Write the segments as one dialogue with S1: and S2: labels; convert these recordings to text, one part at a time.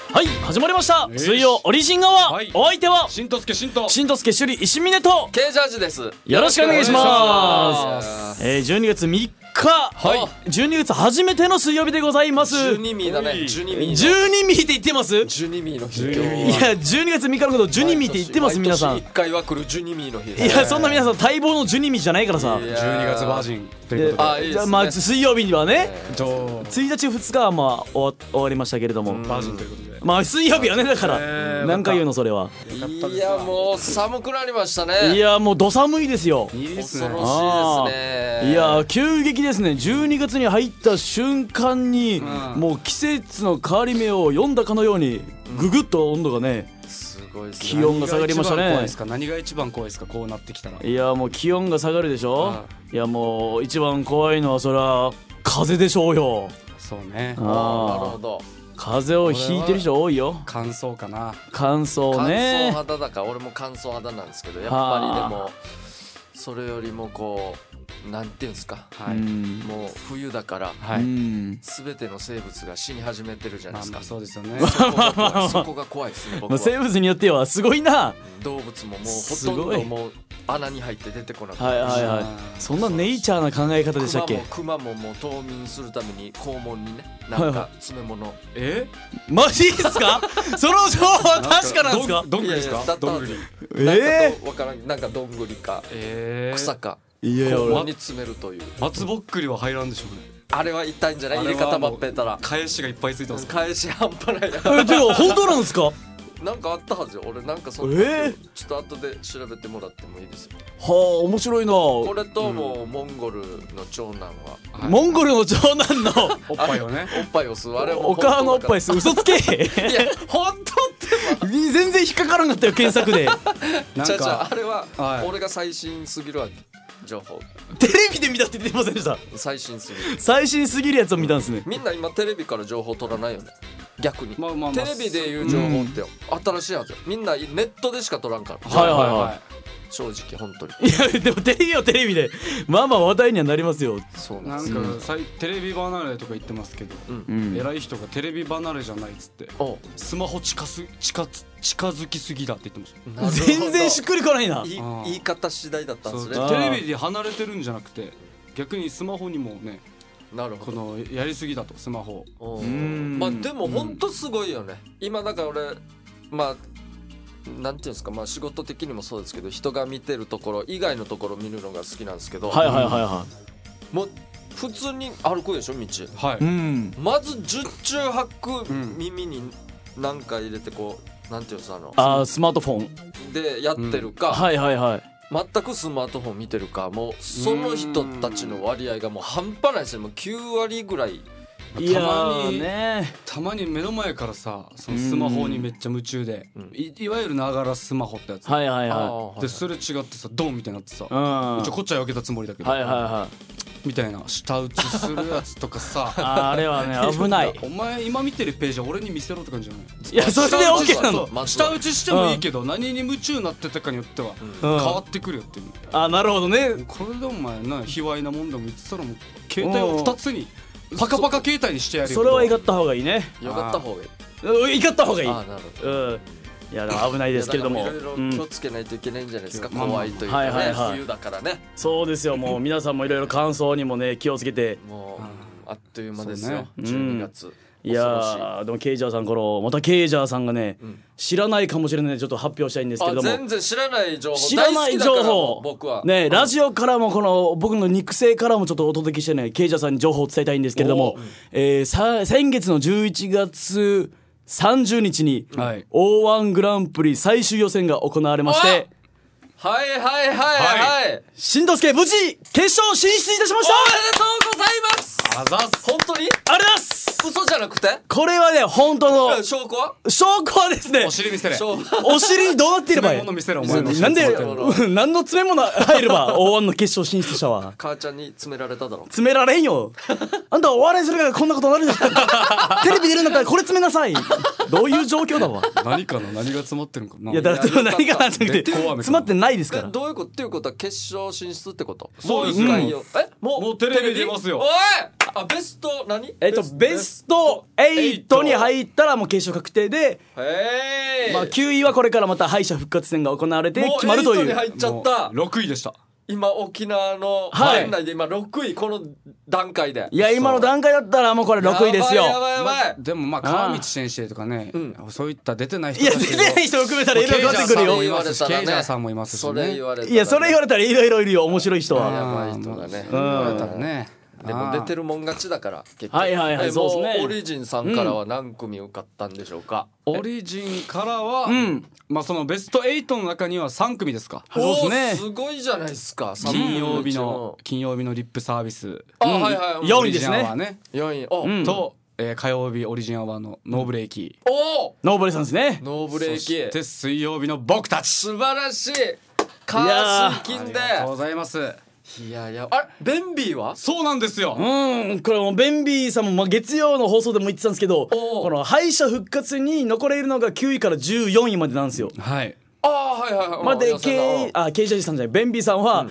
S1: はい、始まりました。水曜オリジン側、
S2: はい、
S1: お相手は
S2: しんとすけしんと
S1: 首里石峰と
S3: Kジャージです。
S1: よろしくお願いします。12月3日、12月初めての水曜日でございます。
S3: 12ミーだね。12ミー
S1: って言ってます。
S3: 12ミーの日。
S1: いや、12月3日のことを12ミーって言ってます。皆さん
S3: 1回は来る12ミーの日。
S1: いや、そんな皆さん待望の12ミーじゃないからさ。
S2: 12月バージンということで、
S1: じゃあまあ水曜日にはね、1日2日はまあ終わりましたけれども、
S2: バージンということで、
S1: まあ水曜日はね、だから何回言うのそれは。
S3: いや、もう寒くなりましたね。
S1: いや、もうど寒いですよ。
S2: いいですね。
S3: 恐ろしいですね。
S1: いや、急激ですね。12月に入った瞬間にもう季節の変わり目を読んだかのようにぐぐっと温度がね、
S3: すごいですね。
S1: 気温が下がりましたね。
S2: 何が一番怖いですか、こうなってきたら。
S1: いや、もう気温が下がるでしょ。いや、もう一番怖いのはそりゃ風でしょうよ。
S2: そうね。
S3: なるほど。
S1: 風邪をひいてる人多いよ。
S2: 乾燥かな。
S1: 乾燥ね。
S3: 乾燥肌だから、俺も乾燥肌なんですけど、やっぱりでもそれよりもこうなんていうんですか、もう冬だから全ての生物が死に始めてるじゃないですか。
S2: そうですよね。
S3: そこが怖いですね、僕は。
S1: 生物によってはすごいな。
S3: 動物ももうほとんどもう穴に入って出てこなくて、
S1: そんなネイチャーな考え方でしたっけ。
S3: クマももう冬眠するために肛門にね、なんか詰め物。
S1: マジですか。その情報は確かなんですか。
S2: どんぐりですか。どんぐり。
S3: わからん、なんかどんぐりか草か
S1: 肛
S3: 門に詰めるという。
S2: 松ぼっくりは入らんでしょうね。
S3: あれは痛いんじゃない。入れ方ばっぺたら
S2: 返しがいっぱいついてます。
S3: 返し半端ないな。
S1: でも本当なんですか。
S3: なんかあったはずよ。俺なんかそんなちょっと後で調べてもらってもいいですよ。
S1: はあ、面白いな。
S3: これともモンゴルの長男は、
S1: モンゴルの長男の
S2: おっぱいをね、
S3: おっぱいを吸われ
S1: お母のおっぱい吸う。嘘つけ。
S3: いや本当って
S1: 全然引っかからんかったよ、検索で。
S3: あれは俺が最新すぎるわけ。情報
S1: テレビで見たって言ってませんでした。
S3: 最新すぎる。
S1: 最新すぎるやつを見たんですね。
S3: みんな今テレビから情報取らないよね、逆に。
S2: テ
S3: テレビで言う情報って新しいやつよ。みんなネットでしか取らんから。正直本当に。
S1: いや、でもテレビはテレビでまあまあ話題にはなりますよ。
S3: そう
S2: なんかテレビ離れとか言ってますけど、偉い人がテレビ離れじゃないっつってスマホ近づきすぎだって言ってました。
S1: 全然しっくりこないな。
S3: 言い方次第だったんですね。
S2: テレビで離れてるんじゃなくて、逆にスマホにもね、このやりすぎだと、スマホ。
S3: まあでも本当すごいよね。今だから俺まあなんていうんですか、まあ仕事的にもそうですけど、人が見てるところ以外のところを見るのが好きなんですけど、もう普通に歩くでしょ、道。まず十中八九耳に何か入れてこう、なんていうんですか、
S1: スマートフォン
S3: でやってるか、全くスマートフォン見てるか、もうその人たちの割合がもう半端ないですね。もう9割ぐらい。
S2: たまに目の前からさ、そのスマホにめっちゃ夢中で、いわゆるながらスマホってやつですれ違ってさ、ドンみたいになってさ、こっちは避けたつもりだけどみたいな舌打ちするやつとかさ。
S1: あれはね、危ない。
S2: お前今見てるページは俺に見せろって感じじゃない。
S1: いや、それで OK なの。
S2: 舌打ちしてもいいけど、何に夢中になってたかによっては変わってくるよっていう。
S1: なるほどね。
S2: これでお前な、卑猥なもんでも言ってたら、もう携帯を2つにパカパカ携帯にしてやるよ。
S1: それは怒った方がいいね。
S3: よかった方がいい。
S1: 怒った方がいい。
S3: なるほど。
S1: いや、危ないですけれども、
S3: いろいろ気をつけないといけないんじゃないですか。怖いというかね、冬だからね。
S1: そうですよ。もう皆さんもいろいろ乾燥にもね、気をつけて。
S3: もうあっという間ですよ、12月。
S1: いや、でもケイジャーさん、またケイジャーさんがね、知らないかもしれないのでちょっと発表したいんですけれども。
S3: 全然知らない情報、大好きだから僕は
S1: ね、ラジオからもこの僕の肉声からもちょっとお届けしてね、ケイジャーさんに情報を伝えたいんですけれども、先月の11月30日に O1 グランプリ最終予選が行われまして、しんとすけ無事決勝進出いたしました。
S3: おめでとうございます。本当に
S1: ありがとうございます。
S3: 嘘じゃなくて、
S1: これはね、本当の
S3: 証拠は
S1: ですね、
S2: お尻見せれ。
S1: お尻にどうなっていればいい。なんで何の詰め物入れば O1 の決勝進出者は。
S3: 母ちゃんに詰められただろ。
S1: 詰められんよ。あんたお笑いするからこんなことなるじゃん。テレビ出るんだったったらこれ詰めなさい。どういう状況だわ。
S2: 何かの何が詰まってるのかな。
S1: いやだから何かなじゃなくて詰まってないですから。
S3: どういうことっていうことは決勝進出ってこと。
S2: そうですよ。もうテレビ出ますよ。
S3: おい、あ、ベスト何？
S1: ベスト8に入ったらもう決勝確定で、まあ9位はこれからまた敗者復活戦が行われて決まるという。
S3: もう8に入っちゃった。
S2: 6位でした。
S3: 今沖縄の県内で今6位、この段階で。
S1: いや今の段階だったらもうこれ6位ですよ。
S3: やばいやばい。
S2: でもまあ川道先生とかね、そういった出てない人たち、
S1: いや出てない人を含めたらいろいろ変わってくるよ。
S2: ケイジャーさんもいますしね。
S1: いやそれ言われたらいろいろいるよ、面白い人は。
S3: やばい人がね。
S2: 言われたらね。
S3: でも出てるもん勝ちだから結局。
S1: はいはいはい、そうですね。
S3: オリジンさんからは何組受かったんでしょうか。
S2: オリジンからは、まあそのベスト8の中には3組ですか。
S1: そうですね。
S3: すごいじゃないですか。
S2: 金曜日のリップサービス。
S3: はいはい。
S1: 4位ですね。
S3: 4位。
S2: と火曜日オリジンアワーのノーブレーキ。
S1: ノーブレさんですね。
S3: ノーブレーキ。
S2: そして水曜日の僕たち。
S3: 素晴らしい。カー水金で。
S2: ありがとうございます。
S3: いやいや、あれベンビーは？
S2: そうなんですよ。
S1: これベンビーさんも月曜の放送でも言ってたんですけど、この敗者復活に残れるのが9位から14位までなんですよ。
S2: はい。
S3: はいはいはい。
S1: までケイジャーさんじゃない、ベンビーさんは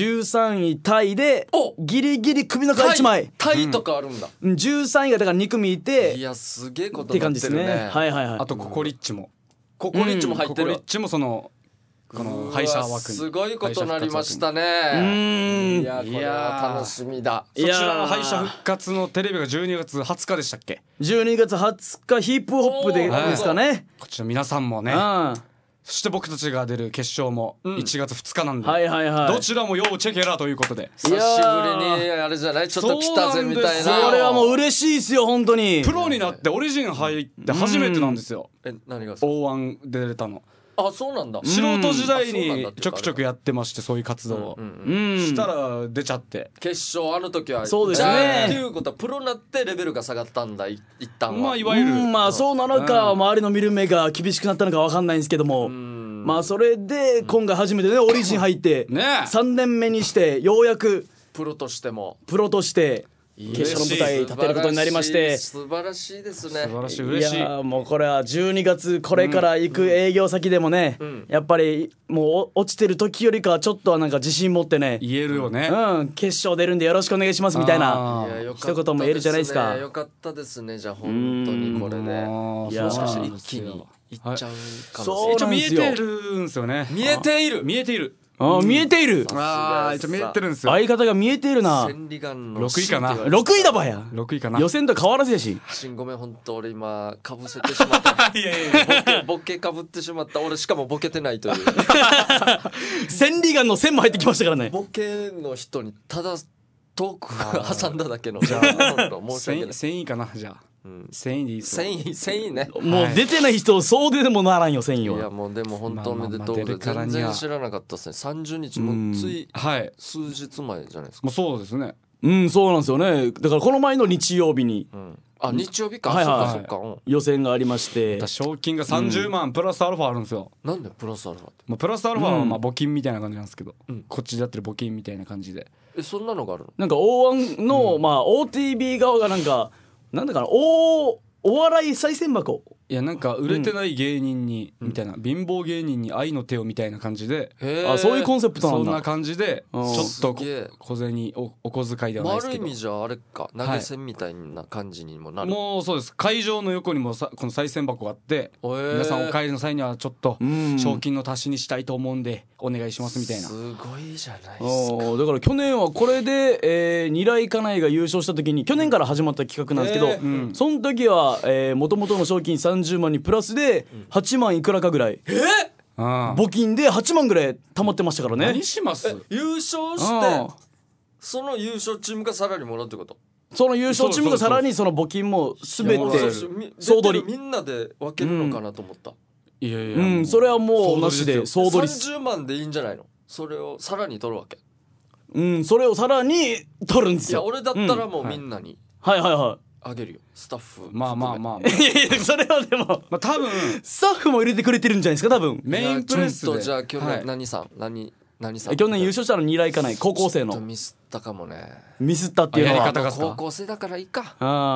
S1: 13位タイでギリギリ首の皮1枚。
S3: タイとかあるんだ。
S1: 13位がだから2組いて、
S3: いやすげえこと
S1: って感じですね。はいはいはい。
S2: あとココリッチも。
S3: ココリッチも入ってる。
S2: ココリッチもそのこの敗者枠に。
S3: すごいことになりましたね。いやこれは楽しみだ。
S2: そちらの敗者復活のテレビが12月20日でしたっけ
S1: ？12月20日ヒップホップですかね。
S2: こちら皆さんもね、そして僕たちが出る決勝も1月2日なんで、どちらも要チェケラということで、
S3: 久しぶりにあれじゃない、ちょっと来たぜみたいな。
S1: それはもう嬉しいですよ本当に。
S2: プロになってオリジン入って初めてなんですよ。
S3: 何が
S2: ？O1出れたの。
S3: あ、そうなんだ。
S2: 素人時代にちょくちょくやってまして、そういう活動をしたら出ちゃって、
S3: 決勝あの時は
S1: そうですね。
S3: っていうことはプロになってレベルが下がったんだ、一旦は。
S2: まあいわゆる
S1: まあそうなのか、周りの見る目が厳しくなったのか分かんないんですけども、まあそれで今回初めてねオリジン入って3年目にしてようやく
S3: プロと
S1: して決勝の舞台立てることになりまして、
S3: 素晴らしいですね。
S2: 素晴らしい、嬉しい。
S1: いやもうこれは12月これから行く営業先でもね、やっぱりもう落ちてる時よりかはちょっとはなんか自信持ってね
S2: 言えるよね。
S1: 決勝出るんでよろしくお願いしますみたいな一言も言えるじゃないですか。
S3: よかったですね。じゃあ本当にこれでもしかして一気にいっちゃうかもしれない。
S1: そうなんですよ。
S2: 見えてるんですよね。
S3: 見えている。
S1: 見えている。見えている。
S2: 一応見えてるんですよ。
S1: 相方が見えているな。
S3: 千里眼の
S2: 6位かな。
S1: 6位だばや。
S2: 6位かな。
S1: 予選と変わらずやし。
S3: ごめん本当俺今かぶせてしまった。いやボケかぶってしまった。俺しかもボケてないという。
S1: 千里眼の線も入ってきましたからね。
S3: ボケの人にただトーク挟んだだけの。じゃあ申し訳ない。
S2: 1000位かなじゃあ。1000位でいいっす。
S3: 1000位ね。
S1: もう出てない人そうでもならんよ1000位は。
S3: いやもうでも本当おめでとうで、全然知らなかったですね。30日もつい数日前じゃないですか。
S2: もうそうですね。
S1: そうなんですよね。だからこの前の日曜日に、
S3: 日曜日か。そうか
S1: 予選がありまして、
S2: 賞金が30万プラスアルファあるんですよ。
S3: なんでプラスアルファって？
S2: プラスアルファはまあ募金みたいな感じなんですけど、こっちでやってる募金みたいな感じで。
S3: そんなのがあるの？
S1: なんか O1 のまあ OTB 側がなんだかな、お笑い賽銭箱。
S2: いやなんか売れてない芸人にみたいな、貧乏芸人に愛の手をみたいな感じで、
S1: そういうコンセプトなんだ。
S2: そんな感じでちょっと小銭お小遣いではないですけど、
S3: ある意味じゃあれか、投げ銭みたいな感じにもなる。
S2: もうそうです。会場の横にもこの賽銭箱があって、皆さんお帰りの際にはちょっと賞金の足しにしたいと思うんでお願いしますみたいな。
S3: すごいじゃないですか。
S1: だから去年はこれで二来家内が優勝した時に、去年から始まった企画なんですけど、その時は元々の賞金30万にプラスで8万いくらかぐらい募金で8万ぐらい貯まってましたからね。
S2: 何します？
S3: 優勝してその優勝チームがさらにもらうってこと？
S1: その優勝チームがさらにその募金も全て総取り。
S3: みんなで分けるのかなと思った。
S2: いやいや、
S1: それはもうなしで総取り。
S3: 30万でいいんじゃないの？それをさらに取るわけ。
S1: それをさらに取るんですよ。
S3: いや俺だったらもうみんなにあげるよ、スタッフ。
S2: まあ
S1: いやそれはでも
S2: 多分
S1: スタッフも入れてくれてるんじゃないですか多分。
S2: メインプレスで。
S3: じゃあ去年何さん
S1: 去年優勝したの二来家内高校生の。
S3: ちょっとミスったかもね。
S1: ミスったっていうのは
S2: やり方が
S3: 高校生だからいいか。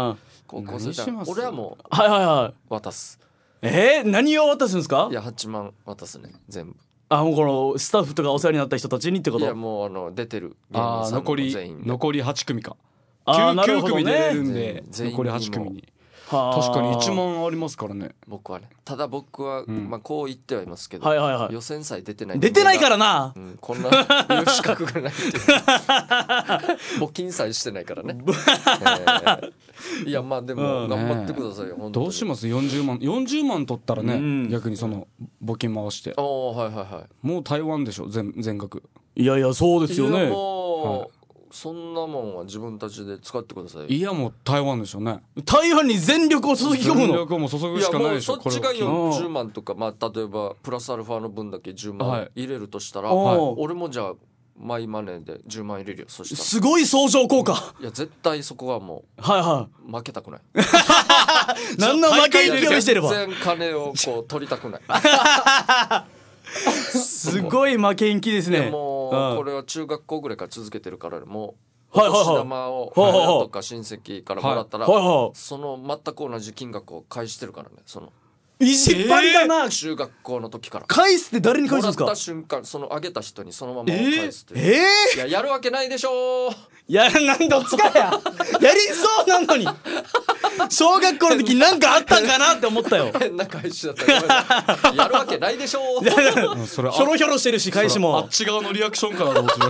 S3: 高校生じゃん。俺はもう渡す。
S1: 何を渡すんですか？
S3: いや8万渡すね全部。
S1: もうこのスタッフとかお世話になった人たちにってこと？
S3: いやもう出てる芸人さんの全員
S2: 残り8組か。
S1: 9
S2: 組出れるんで残り8組に。確かに1万ありますからね。
S3: 僕はね。ただ僕はこう言ってはいますけど、予選さえ出てない
S1: からな。
S3: こんな言う資格がないっていう。募金さえしてないからね。いやまあでも頑張ってくださいよ。
S2: どうします？40万取ったらね、逆にその募金回して。もう台湾でしょ全額。
S1: いやそうですよね。
S3: そんなもんは自分たちで使ってください。
S2: いやもう台湾でしょうね。
S1: 台湾に全力を注ぎ込むの。
S2: 全力をもう注ぐしかないでしょ。
S3: そっちが40万とか、例えばプラスアルファの分だけ10万入れるとしたら、俺もじゃあマイマネーで10万入れるよ。そしたら
S1: すごい相乗効果。
S3: いや絶対そこはもう負けたくない。
S1: 何の負け勢いしてれば
S3: 全然金をこう取りたくない。
S1: すごい負けん気ですね。
S3: もうこれは中学校ぐらいから続けてるからもうお年玉を親とか親戚からもらったらその全く同じ金額を返してるからね。その
S1: 意地張りだな。
S3: 中学校の時から
S1: 返すって誰に返すんですか？
S3: もらった瞬間そのあげた人にそのまま返すって。いややるわけないでしょ。
S1: いやなんどっちかややりそうなのに小学校の時なんかあったんかなって思ったよ。
S3: 変な返しだったらやるわけないでしょ。
S1: それひょろひょろしてるし返しも
S2: あっち側のリアクションかなと思って。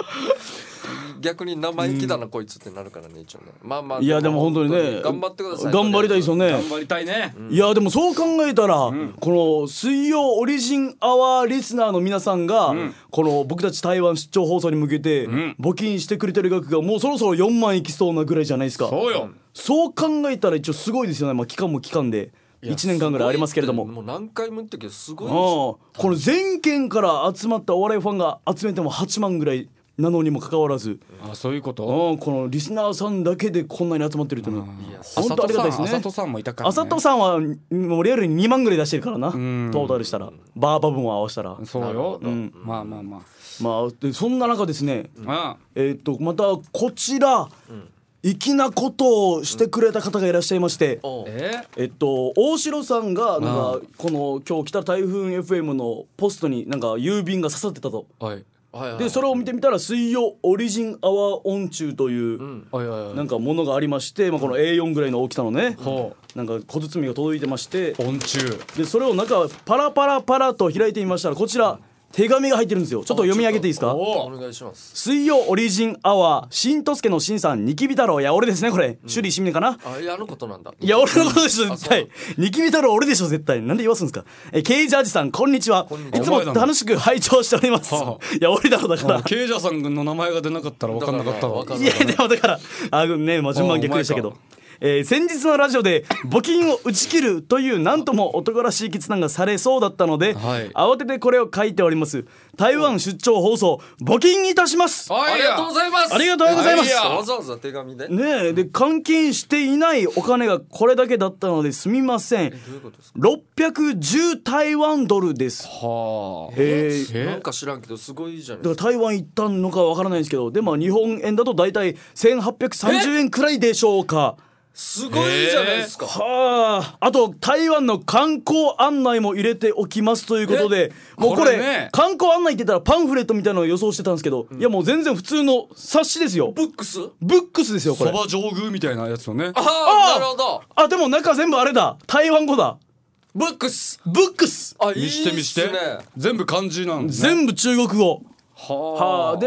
S3: 逆に生意気だなこいつってなるからね一応ね。
S1: いやでも本当にね
S3: 頑張ってください。
S1: 頑張りたいですよね。
S2: 頑張りたいね。
S1: いやでもそう考えたらこの水曜オリジンアワーリスナーの皆さんがこの僕たち台湾出張放送に向けて募金してくれてる額がもうそろそろ4万いきそうなぐらいじゃないですか。
S2: そうよ。
S1: そう考えたら一応すごいですよね。期間も期間で1年間ぐらいありますけれども、
S3: もう何回も言ったけどすごい。
S1: この全県から集まったお笑いファンが集めても8万ぐらいなのにもかかわらず、
S2: そういうこと。
S1: このリスナーさんだけでこんなに集まってるというのは本当ありがたいですね。
S2: あさとさんもいたからね。
S1: あさとさんはもうリアルに2万ぐらい出してるからな。トータルしたらバーバ分を合わせたら。
S2: そうよ。まあ
S1: そんな中ですね、またこちら粋なことをしてくれた方がいらっしゃいまして、大城さんがなんかこの今日来た台風 FM のポストになんか郵便が刺さってたと。でそれを見てみたら水曜オリジンアワーオンチューというなんかものがありまして、この A4 ぐらいの大きさのねなんか小包が届いてまして、
S2: オンチュー
S1: でそれを中パラパラパラと開いてみましたら、こちら手紙が入ってるんですよ。ちょっと読み上げていいですか？
S3: お願いします。
S1: 水曜オリジンアワー新とすけの新さんニキビ太郎。いや俺ですねこれ、首里市民かな。
S3: いやあのことなんだ。
S1: いや俺のことでしょ絶対。ニキビ太郎俺でしょ絶対。なんで言わすんですか。ケイジャージさんこんにちは。いつも楽しく拝聴しております。いや俺だろだから。
S2: ケイジャーさんの名前が出なかったら分かんなかったわ。
S1: いやでもだからね順番逆でしたけど。先日のラジオで募金を打ち切るというなんとも男らしい決断がされそうだったので、慌ててこれを書いております。台湾出張放送募金いたします。
S3: ありがとうございます。
S1: ありがとうございます。
S3: わざわざ手紙で
S1: ねえで換金していないお金がこれだけだったのですみません。
S3: どういうことですか
S1: ？610台湾ドルです。
S3: なんか知らんけどすごいじゃないですか。
S1: 台湾行ったのかわからないんですけど、で日本円だとだいたい1830円くらいでしょうか。
S3: すごいじゃないですか。
S1: あと台湾の観光案内も入れておきますということで、もうこれ観光案内って言ったらパンフレットみたいなのを予想してたんですけど、いやもう全然普通の冊子ですよ。
S3: ブックス
S1: ですよこれ。
S2: そば上宮みたいなやつよね。
S3: なるほど。
S1: でも中全部あれだ、台湾語だ。
S3: ブックス
S2: 見して全部漢字なんです
S1: ね。全部中国語。で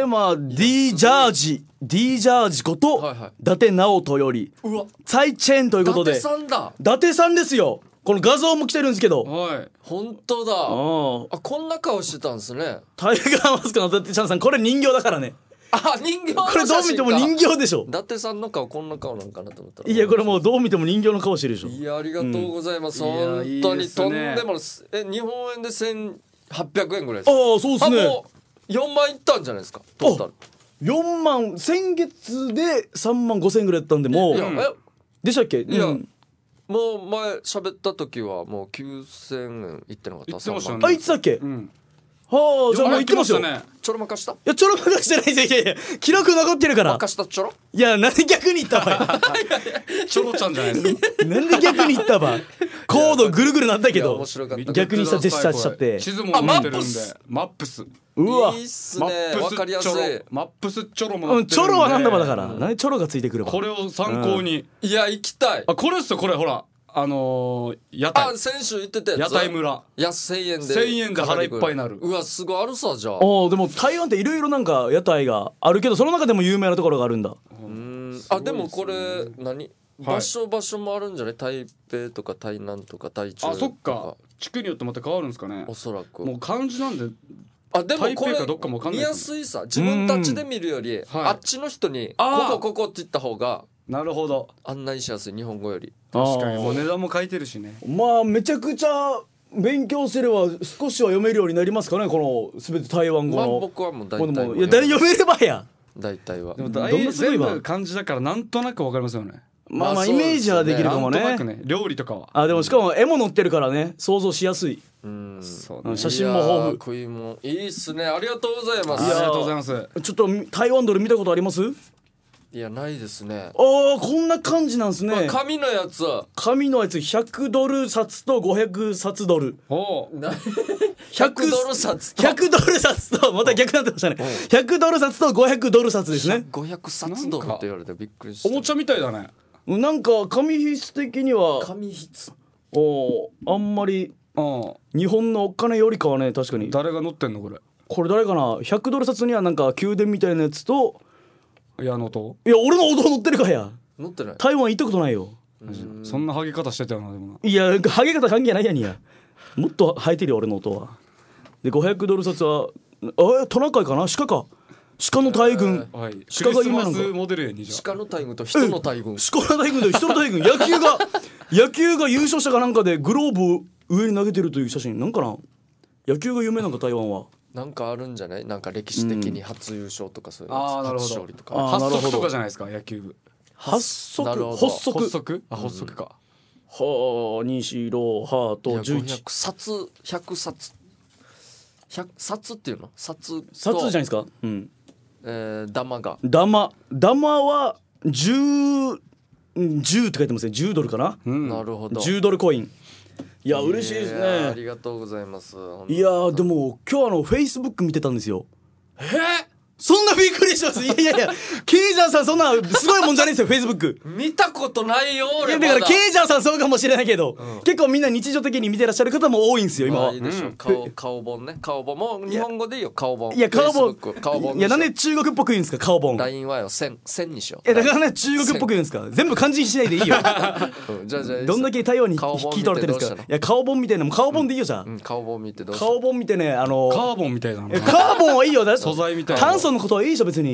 S1: D ジャージこと伊達直人よりサイチェンということで、伊達さんですよ。この画像も来てるんですけど、
S3: 本当だ。こんな顔してたんですね。
S1: タイガーマスクの伊達ちゃんさん、これ人形だからね。
S3: 人形の
S1: これどう見ても人形でしょ。
S3: 伊達さんの顔こんな顔なんかなと思ったら、
S1: いやこれもうどう見ても人形の顔してるでしょ。
S3: いやありがとうございます、本当にとんでもない。日本円で1800円ぐらいです。
S1: そうですね。
S3: もう4万いったんじゃないですかトータル。
S1: 4万先月で3万5千円ぐらいだったんで、もうでしたっけ。
S3: いや、もう前喋った時はもう9000円いってなかった。
S1: いつだっけ。 はあ、じゃあもう行ってますよ。
S3: ちょろまかした？い
S1: や、ちょろまかしてないですよ。いやいや、記録残ってるから。
S3: まかしたちょろ？
S1: いや、なんで逆に言ったば
S2: い。ちょろちゃんじゃないですか。
S1: なんで逆に言ったば。コードぐるぐるなったけど、逆にしたジェスチャーしちゃって。
S2: 地図も持ってるんで。マップス。
S3: うわ、いいっすね。わかりやすい。
S2: マップスチョロもなってるんで。
S1: チョロはなんだばだから。なんでチョロがついてくるば。
S2: これを参考に。
S3: いや、行きたい。
S2: あ、これっすよ、これ、ほら。屋台。
S3: あ、先週言ってたやつ。
S2: 屋台村。
S3: 1000円で。
S2: 1000円で腹いっぱいになる。
S3: うわ、すごいあるさ、じゃあ。
S1: でも台湾っていろいろなんか屋台があるけど、その中でも有名なところがあるんだ。
S3: あ、でもこれ、場所もあるんじゃない？台北とか台南とか台中とか。
S2: あ、そっか。地区によってまた変わるんですかね。
S3: おそらく。
S2: もう漢字なんで。
S3: あ、でもこれ見やすいさ。自分たちで見るより、あっちの人に、ここって言った方が、
S2: なるほど。
S3: 案内しやすい、日本語より。
S2: 確かに。もう値段も書いてるしね。
S1: まあめちゃくちゃ勉強すれば少しは読めるようになりますかね、この全て台湾語の。
S3: まあ僕はもう大体は。
S1: いや、誰読めればや。
S3: 大体は。
S2: でも全部漢字だからなんとなくわかりますよね。
S1: まあイメージはできるかもね。
S2: なんとなくね、料理とかは。
S1: でもしかも絵も載ってるからね、想像しやすい。写真も豊富。
S3: 食いもいいっすね。ありがとうございます。
S2: ありがとうございます。
S1: ちょっと台湾ドル見たことあります？
S3: いや、ないですね。
S1: こんな感じなんですね。
S3: 紙のやつ
S1: 100ドル札と500札ドル。
S3: 100ドル札と
S1: 100ドル札とまた逆になってましたね。100ドル札と500ドル札ですね。
S3: 500札ドルって言われてびっくりした。
S2: おもちゃみたいだね。
S1: なんか紙質的には
S3: 紙質
S1: あんまり日本のお金よりかはね。確かに。
S2: 誰が乗ってんのこれ？
S1: これ誰かな。100ドル札にはなんか宮殿みたいなやつと、
S2: 矢野と、
S1: いや俺の音乗ってるかや。
S3: 乗ってない。
S1: 台湾行ったことないよ。
S2: そんなハゲ方してたよな。でもな、
S1: いやハゲ方関係ないやにや。もっと生えてるよ俺の音は。で500ドル札はトナカイかな。鹿の大群、
S2: 鹿が有名なのか。モデルやにじゃ
S3: 鹿の大群と人の大群。
S1: 鹿の大群と人の大群。野球が優勝したかなんかでグローブを上に投げてるという写真なんかな。野球が有名なんか台湾は。
S3: なんかあるんじゃない？なんか歴史的に初優勝とかそういうやつ。
S2: なるほど。
S3: 初勝利とか。
S2: 発足とかじゃないですか、野球部。
S1: 発足か。はにしろはと11。
S3: 100冊100冊っていうの？札
S1: じゃないですか。
S3: 玉
S1: は10って書いてますね。10ドルかな。
S3: なるほど。
S1: 10ドルコイン。いや嬉しいですね。
S3: ありがとうございます。
S1: いやでも今日Facebook 見てたんですよ。そんなびっくりします。いやケイジャーさんそんなすごいもんじゃないですよ。Facebook
S3: 見たことないよ俺。
S1: だからケイジャーさんそうかもしれないけど、結構みんな日常的に見てらっしゃる方も多いんですよ今は。
S3: いいでしょ。顔本ね。顔本も日本語でいいよ。顔本。
S1: いや顔本。いやなんで中国っぽく言うんですか顔本。
S3: LINE はよ1000にしよ
S1: う。だからね中国っぽく言うんですか。全部漢字にしないでいいよ。
S3: じゃあ
S1: どんだけ台湾に聞い取れてるんですか。いや顔本みたいなも顔本でいいよ。じゃあ
S3: 顔本見てどうした。
S1: 顔本見てね
S2: カーボンみたいな。
S1: カーボンはいいよ。
S2: 素材みたいな。
S1: 炭素のことはいいでしょ別に。
S2: カ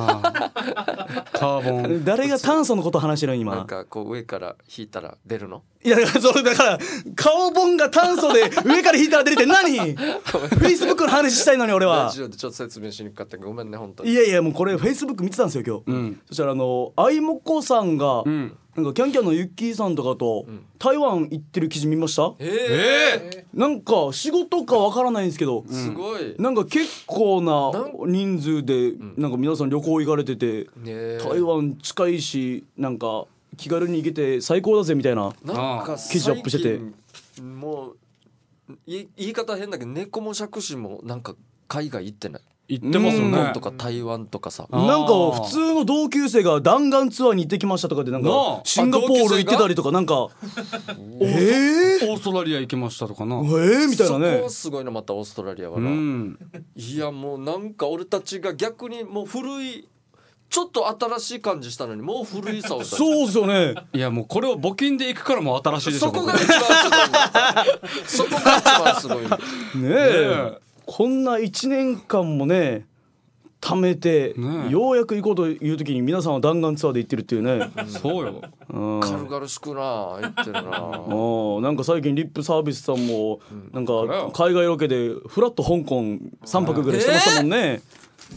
S2: ーボン。
S1: 誰が炭素のこと話してるの今。
S3: なんかこう上から引いたら出るの。
S1: いやだから顔本が炭素で上から引いたら出るって何。Facebook の話したいのに俺は。
S3: ラジオでちょっと説明しにくかったけどごめんね本当に。
S1: いやもうこれ Facebook 見てたんですよ今日。そしたらあいもこさんがなんかキャンキャンのゆっきーさんとかと台湾行ってる記事見ました？なんか仕事かわからないんですけど、
S3: すごい
S1: なんか結構な人数でなんか皆さん旅行行かれてて、台湾近いしなんか気軽に行けて最高だぜみたいな記事アップしてて、
S3: もう言い方変だけど猫も杓子もなんか海外行ってない。
S2: 行ってますよね。
S3: 香港とか台湾とかさ。
S1: なんか普通の同級生が弾丸ツアーに行ってきましたとかでなんかシンガポール行ってたりとかなんか
S2: オーストラリア行きましたとかな。
S1: みたいなね。
S3: そこはすごいな。またオーストラリアはな。いやもうなんか俺たちが逆にもう古いちょっと新しい感じしたのにもう古いさを。
S1: そうですよね。
S2: いやもうこれを募金で行くからもう新しいでしょ。
S3: そこが一番すごい。そこが一番すごい。
S1: ねえ。こんな1年間もね貯めて、ようやく行こうという時に皆さんは弾丸ツアーで行ってるっていうね。
S2: そうよ。
S3: 軽々しくな行ってるな。
S1: なんか最近リップサービスさんもなんか海外ロケでフラット香港3泊ぐらいしてましたもんね。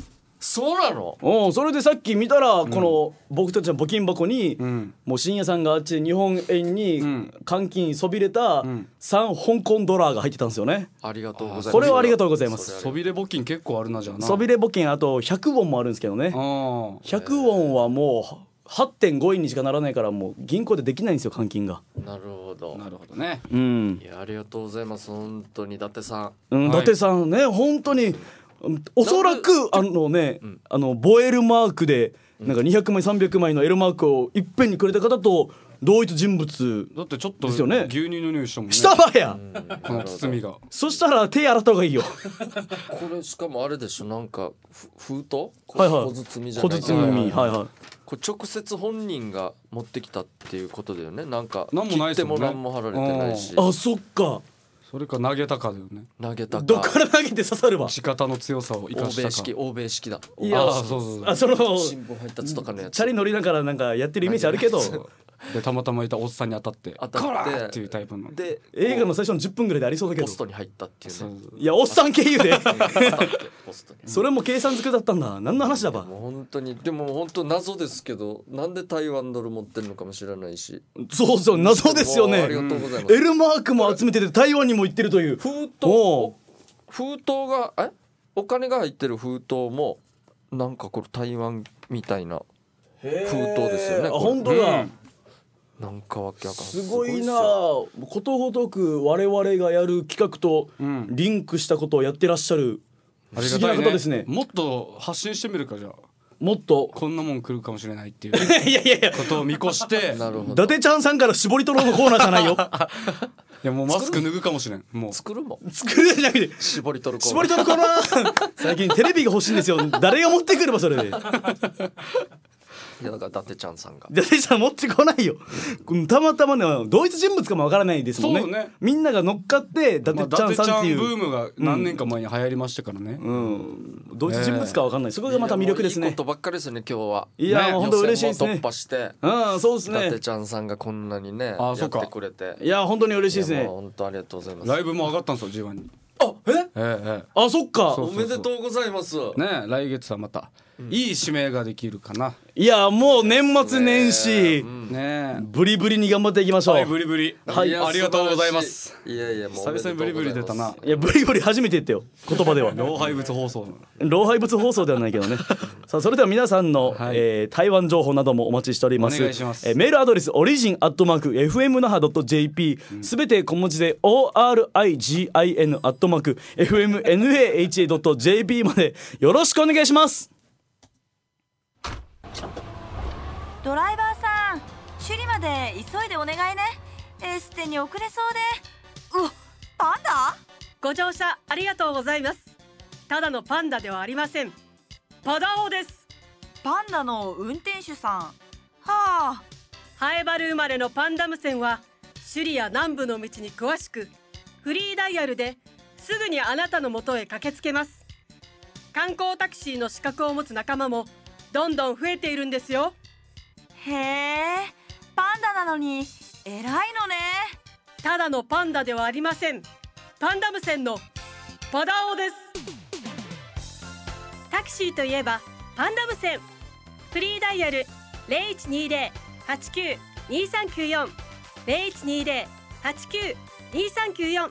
S3: そうなの？
S1: それでさっき見たら、この僕たちの募金箱に、もう深夜さんがあっちで日本円に換金そびれた3香港ドラが入ってたんですよね。
S3: ありがとうございます。
S1: これはありがとうございます。
S2: そびれ募金結構あるな。じゃあな
S1: そびれ募金あと100ウォンもあるんですけどね。100ウォンはもう8.5 円にしかならないから、もう銀行でできないんですよ、換金が。
S3: なるほど
S2: ね。
S3: いや、ありがとうございます。本当に伊達さ
S1: ん、伊達さんね、本当におそらくボエルマークでなんか200枚300枚の L マークをいっぺんにくれた方と同一人物
S2: だってちょっと
S1: ですよね。
S2: 牛乳の匂いしたもんね。
S1: したわや、
S2: この包みが。
S1: そしたら手洗った方がいいよ。
S3: これしかもあれでしょ、なんか封筒、
S1: はいはい、
S3: 小包じゃない、
S1: 小包、はいはい、
S3: これ直接本人が持ってきたっていうことだよね。なんか
S2: 何もないですもんね。
S3: 切っても何も貼られてないし。
S1: あ、そっか。
S2: それか投げたかだよね。
S3: 投げたか。
S1: どっから投げて刺さるわ。
S2: 地方の強さを生かしたか。
S3: 欧米式だ。
S1: いや、
S2: そう
S1: その
S3: 新聞配達とかのやつ。
S1: チャリ乗りながらなんかやってるイメージあるけど。
S2: でたまたまいたおっさんに当たってコラーっていうタイプの
S3: で
S1: 映画の最初の10分ぐらいでありそうだけど
S3: ポストに入ったっていうね。
S1: いや、おっさん経由で
S3: ポストに
S1: それも計算づくだったんだ。何の話だば。
S3: もう本当に、でも本当謎ですけど、なんで台湾ドル持ってるのかも知らないし。
S1: そうそう、謎ですよね。
S3: ありがとうございます。
S1: L マークも集めてて台湾にも行ってるという
S3: 封筒がお金が入ってる封筒もなんかこれ台湾みたいな封筒ですよね。
S1: 本当だ。
S3: なんかわけわかんない。
S1: すごいな。ことごとく我々がやる企画とリンクしたことをやってらっしゃる不思議な方ですね。
S2: もっと発信してみるか。じゃあ
S1: もっと
S2: こんなもん来るかもしれないっていう
S1: いや
S2: ことを見越して
S3: なるほど。
S1: 伊達ちゃんさんから絞り取ろうのコーナーじゃないよ。
S2: いや、もうマスク脱ぐかもしれん。もう
S3: 作るもん。
S1: 作るじゃなくて
S3: 絞り取るコーナー。
S1: 絞り取るコーナー。最近テレビが欲しいんですよ。誰が持ってくればそれで。
S3: いや、だから伊達ちゃんさんが。
S1: 伊達ちゃん持ってこないよ。たまたまね、同一人物かもわからないですもんね。
S2: そうね。
S1: みんなが乗っかって伊達ちゃんさんっていう、
S2: ブームが何年か前に流行りましたからね。
S1: 同一人物かわかんない。そこがまた魅力ですね。
S3: いいことばっかりですよね、今日は。
S1: いや、本当嬉しいですね。
S3: 突破して、
S1: そうですね。
S3: 伊達ちゃんさんがこんなにねやってくれて、
S1: いや、本当に嬉しいですね。
S3: 本当ありがとうございます。
S2: ライブも上がったんですよ、G1 に。
S1: あ、そっか。
S3: おめでとうございます。
S2: ね、来月はまたいい指名ができるかな。
S1: いや、もう年末年始
S2: ね、
S1: ブリブリに頑張っていきましょう。
S2: はい、ブリブリ。はい、ありがとうございます。
S3: いやいや、もう
S2: 久々にブリブリ出たな。
S1: いや、ブリブリ初めて言ったよ、言葉では。
S2: 老廃物放送。
S1: 老廃物放送ではないけどね。さあ、それでは皆さんの台湾情報などもお待ちしております。
S2: お願いします。
S1: メールアドレス origin@fmnaha.jp、 すべて小文字で origin@fmnaha.jp までよろしくお願いします。
S4: ドライバーさん、首里まで急いでお願いね。エステに遅れそうで。うわ、パンダ？
S5: ご乗車ありがとうございます。ただのパンダではありません。パダオです。
S4: パンダの運転手さん。はあ。
S5: ハエバル生まれのパンダム線は首里や南部の道に詳しく、フリーダイヤルですぐにあなたの元へ駆けつけます。観光タクシーの資格を持つ仲間もどんどん増えているんですよ。
S4: へえ、パンダなのに偉いのね。
S5: ただのパンダではありません。パンダム線のパダオです。タクシーといえばパンダム線。フリーダイヤル 0120-89-2394 0120-89-2394。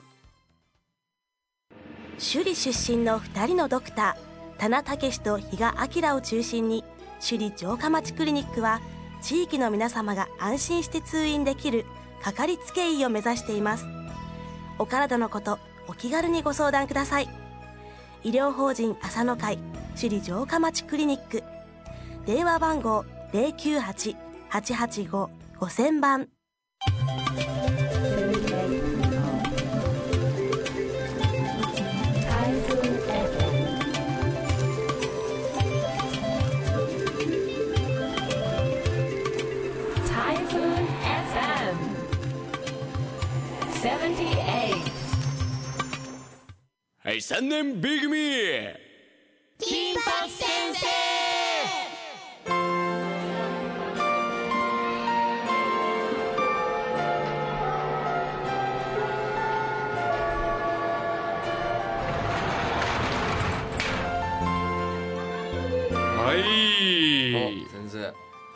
S6: 首里出身の2人のドクター、田名武と比嘉明を中心に、首里城下町クリニックは地域の皆様が安心して通院できるかかりつけ医を目指しています。お体のこと、お気軽にご相談ください。医療法人朝の会首里城下町クリニック、電話番号 098-885-5000 番。
S1: はい、3年 B 組
S7: 金八先生。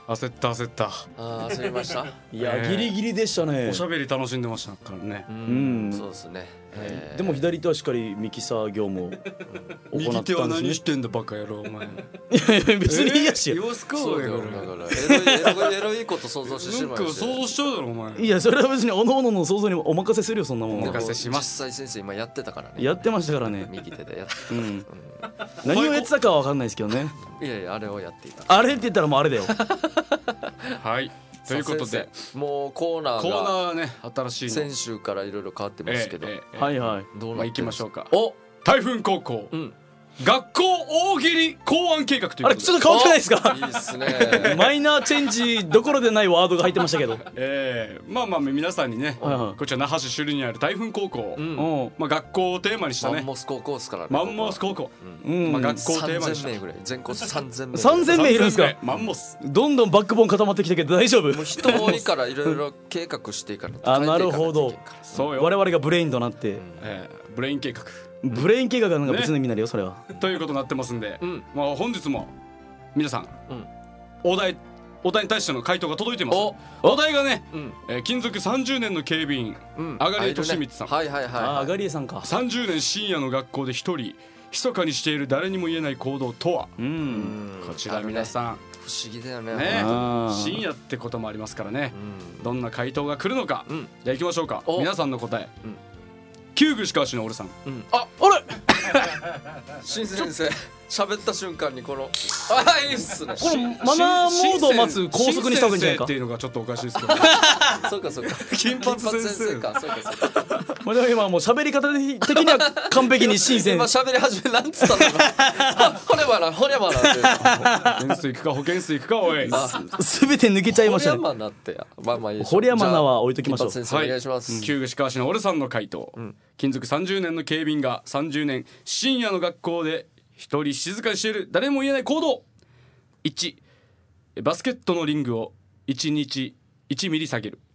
S2: 焦った
S3: 焦りました。
S1: いやギリギリでしたね。
S2: おしゃべり楽しんでましたからね。
S3: そうですね。
S1: でも左手はしっかりミキサー業務を行ったんですね。
S2: 右手は何してんだバカ野郎お前。
S1: 別にいいやし。
S2: 様子か
S3: そうだよ。だからエロいこと想像してしまう。
S2: なんか想像しちゃうだろお前。
S1: いやそれは別におのおのの想像にお任せするよそんなもん。
S2: お任せします。
S3: 実際先生今やってたからね。
S1: やってましたからね。
S3: 右手でやって。
S1: 何をやってたかは分かんないですけどね。
S3: いやいやあれをやっていた。
S1: あれって言ったらもうあれだよ。
S2: はい。ということで
S3: もうコーナーが
S2: ね新しい
S3: 先週からいろいろ変わってますけど、
S1: はいはい。
S3: どうなって
S2: 行きましょうか。
S3: お
S2: 台風高校学校大喜利考案計画ということで。
S1: あれちょっと変わってないですか。
S3: いいっすね。
S1: マイナーチェンジどころでないワードが入ってましたけど。
S2: まあ皆さんにねこちら那覇市首里にある台風高校、学校をテーマにしたね。
S3: マンモス高校ですからね。
S2: マンモス高校、学校をテーマにした
S3: 3000名ぐらい、全校3000名
S1: 3000名いるんですか。
S2: マンモス
S1: どんどんバックボーン固まってきたけど大丈夫。
S3: もう人多いからいろいろ計画していかないと。
S1: あ、なるほど。
S2: そうよ。
S1: 我々がブレインとなって
S2: ブレイン計画
S1: ブレイン計画がなんか別の意味になるよそれは。
S2: ということになってますんで、本日も皆さんお題に対しての回答が届いてます。お題がね、勤続30年の警備員あがりえとしみつさん。
S3: はいはいはい。
S1: あがりえさんか。
S2: 30年深夜の学校で一人密かにしている誰にも言えない行動とは。こちら皆さん
S3: 不思議だよね。
S2: 深夜ってこともありますからね。どんな回答が来るのか。じゃあ行きましょうか。皆さんの答え。旧具しかしの俺さん。
S1: あれ
S3: 新先生喋った瞬間にこのいいっすね。
S1: このマナーモードを待つ高速にした方がいいんじゃないか
S2: っていうのがちょっとおかしいですけど。
S3: そうかそうか。
S2: 金髪先生
S3: か。そうかそうか。
S1: 今もう喋り方的には完璧に新鮮。
S3: 今喋り始めなんつったの今。ほれまなって。
S2: 保健室行くか保健室行くかおい。
S1: すべて抜けちゃいましたね。
S3: ほりゃまなってや。まあいい。
S1: ほりゃまなは置いときましょう。
S3: 先生お願いします。
S2: 旧具しかしの俺さんの回答。勤続30年の警備員が30年深夜の学校で一人静かにしている誰も言えない行動。1、バスケットのリングを1日1ミリ下げる。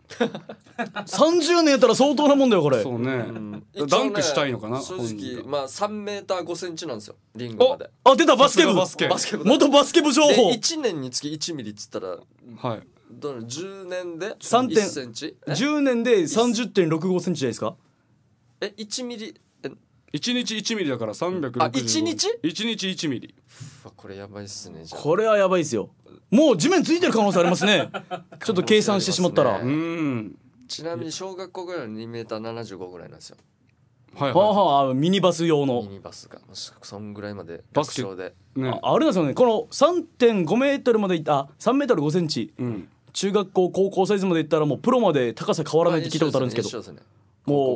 S1: 30年やったら相当なもんだよこれ。
S2: そうね。ダンクしたいのかな。
S3: 正直まあ3メーター5センチなんですよリングまで。
S1: あ出たバスケ部。元バスケ部情報。
S3: 1年につき1ミリっつったら10年で1センチ。
S1: 10年で 30.65 センチじゃないですか。
S3: 1ミリ
S2: 1日1ミリだから365。
S3: あ1日
S2: 1日1ミリ。
S3: これやばいっすね。じゃあ
S1: これはやばいっすよ。もう地面ついてる可能性ありますね。ちょっと計算してしまったら。
S3: ちなみに小学校ぐらいの2メーター75ぐらいなんですよ。
S1: ミニバス用の
S3: ミニバスがそんぐらいまで楽勝で
S1: あれなんですよね。この 3.5 メートルまでいった3メートル5センチ、中学校高校サイズまでいったらもうプロまで高さ変わらないって聞いたことあるんですけど、もう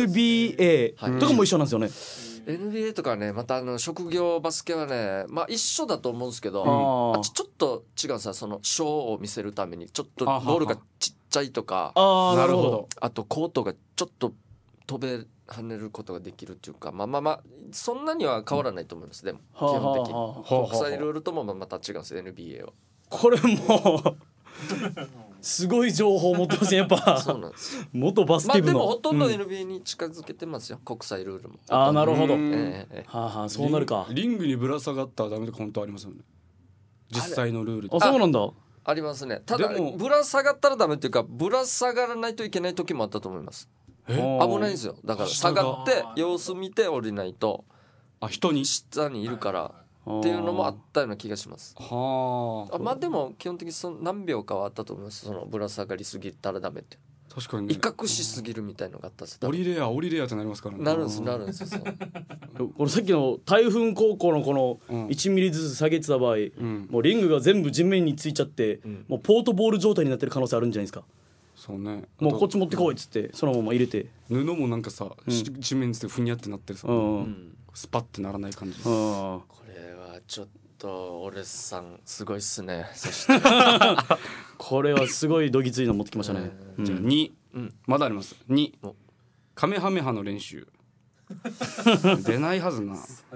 S1: NBA とかも一緒なんですよね。
S3: NBA とかね、また職業バスケはね、まあ一緒だと思うんですけど、ちょっと違うさ、そのショーを見せるためにちょっとボールがちっちゃいとか、
S1: なるほど。
S3: あとコートがちょっと跳ねることができるっていうか、まあそんなには変わらないと思います。でも基本的に国際ルールともまた違うんです NBA は。
S1: これもすごい情報を持ってますねやっぱ。
S3: そうなんですよ。
S1: 元バスケ部の。
S3: まあでもほとんど NBA に近づけてますよ、国際ルールも。
S1: なるほど。そうなるか。
S2: リングにぶら下がったらダメとか本当ありますよね。実際のルール。
S1: そうなんだ。
S3: ありますね。ただぶら下がったらダメっていうか、ぶら下がらないといけない時もあったと思います。危ないんですよ。だから下がって様子見て降りないと、
S2: 人に
S3: 下にいるからっていうのもあったような気がします。まあでも基本的に何秒かはあったと思います。そのぶら下がりすぎたらダメって。
S2: 確かにね。
S3: 威嚇しすぎるみたいのがあったんです。
S2: 降りれやってなりますからね。
S3: なるんですよ。
S1: これさっきの台風高校のこの1ミリずつ下げてた場合、もうリングが全部地面についちゃって、もうポートボール状態になってる可能性あるんじゃないですか。
S2: そうね。
S1: もうこっち持ってこいっつってそのまま入れて。
S2: 布もなんかさ、地面でふにゃってなってるさ、スパってならない感じ。
S3: これはちょっと俺さんすごいっすね。そして
S1: これはすごいどぎついの持ってきましたね。
S2: じゃあ2、まだあります。2、カメハメハの練習。出ないはずな。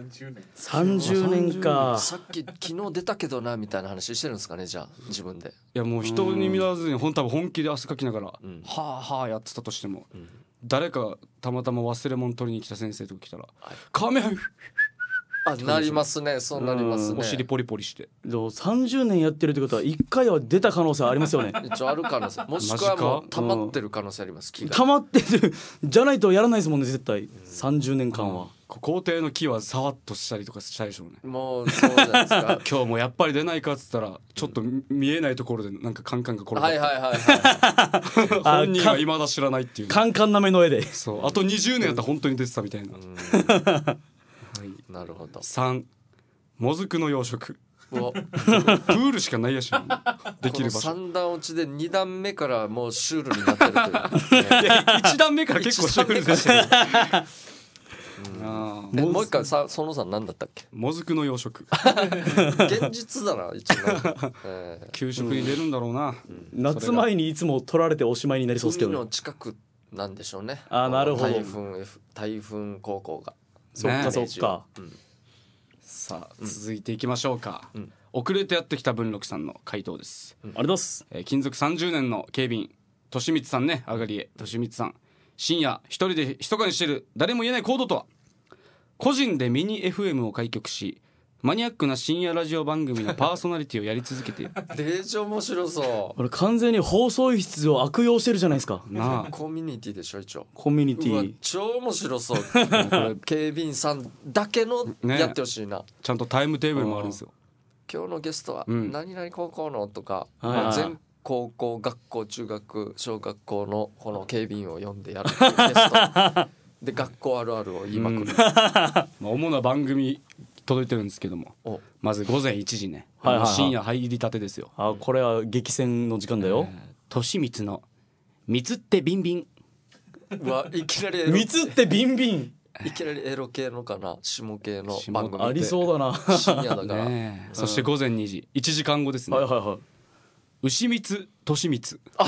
S1: 30年か。
S3: さっき昨日出たけどなみたいな話してるんですかね。じゃあ自分で。
S2: いやもう人に見らずに多分本気で汗かきながらはあはあやってたとしても、誰かたまたま忘れ物取りに来た先生とか来たらカメハメ
S3: なりますね、そうなりますね。
S2: お尻ポリポリして。
S1: 30年やってるってことは1回は出た可能性ありますよね。
S3: 一応ある可能性、もしくはもう溜まってる可能性あります。
S1: 溜まってるじゃないとやらないですもんね絶対。30年間は
S2: 校庭の木はさわっとしたりとかしたでしょうね。
S3: もうそうじゃないですか。
S2: 今日もやっぱり出ないかっつったらちょっと見えないところでなんかカンカンが転がって、
S3: はいはいはい
S2: はい、本人は未だ知らないっていう、
S1: カンカンな目の絵で、
S2: そうあと20年やったら本当に出てたみたいな。
S3: はい、なるほど。
S2: 3、もずくの養殖。プールしかないやしできる場所。
S3: 3段落ちで2段目からもうシュールになってるという、
S2: いや1段目から結構シュールでしたよ。
S3: もう一回そのさん何だったっけ？
S2: もずくの養殖。
S3: 現実だな一応。
S2: 給食に出るんだろうな。
S1: 夏前にいつも取られておしまいになりそうですけどね。
S3: 海の近くなんでしょうね。
S1: なるほど。
S3: 台風高校が。
S1: そっかそっか。
S2: さあ続いていきましょうか。遅れてやってきた文禄さんの回答です。
S1: ありがとうございます。
S2: 勤続30年の警備員利光さんね、あがりえ利光さん。深夜一人で密かにしてる誰も言えない行動とは。個人でミニ FM を開局しマニアックな深夜ラジオ番組のパーソナリティをやり続けている。
S3: デージ面白そう。
S1: 俺完全に放送室を悪用してるじゃないですか。
S2: なあ
S3: コミュニティでしょ一応。
S1: コミュニティ
S3: 超面白そう。警備員さんだけのやってほしいな、
S2: ちゃんとタイムテーブルもあるんですよ。
S3: 今日のゲストは何々高校のとか、全高校学校中学小学校のこの警備員を呼んでやるゲストで学校あるあるを言いまくる。
S2: 主な番組届いてるんですけども、まず午前1時ね、深夜入りたてですよ。
S1: これは激戦の時間だよ。
S2: 利光のみつってビンビン。
S3: うわ、いきなり
S1: みつってビンビン、
S3: いきなりエロ系のかな、下系の番組
S1: ありそうだな。
S3: 深夜だから、
S2: そして午前2時1時間後ですね。牛光利光。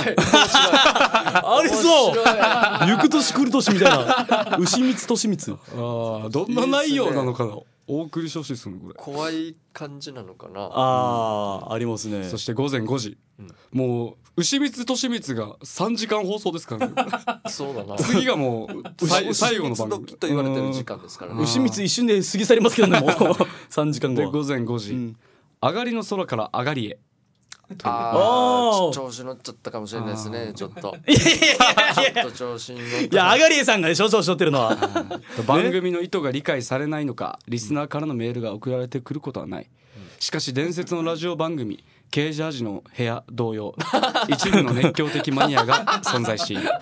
S1: ありそう。行く年来る年みたいな。牛光利光。
S2: どんな内容なのかな。お送りしてほしいですねこれ。
S3: 怖い感じなのかな。
S1: ありますね。
S2: そして午前5時、もう牛光利光が3時間放送ですからね。
S3: そうだな。
S2: 次がもう最後の番組
S3: と言われてる時間ですからね。
S1: 牛光一瞬で過ぎ去りますけどね、もう3時間後。
S2: で午前5時、上がりの空から上がりへ。
S3: 調子乗っちゃったかもしれないですね、ちょっと。ちょっと調子に乗って。
S1: いや、あがりえさんが調子乗ってるのは
S2: 番組の意図が理解されないのか、リスナーからのメールが送られてくることはない。しかし伝説のラジオ番組ケージャージの部屋同様、一部の熱狂的マニアが存在している。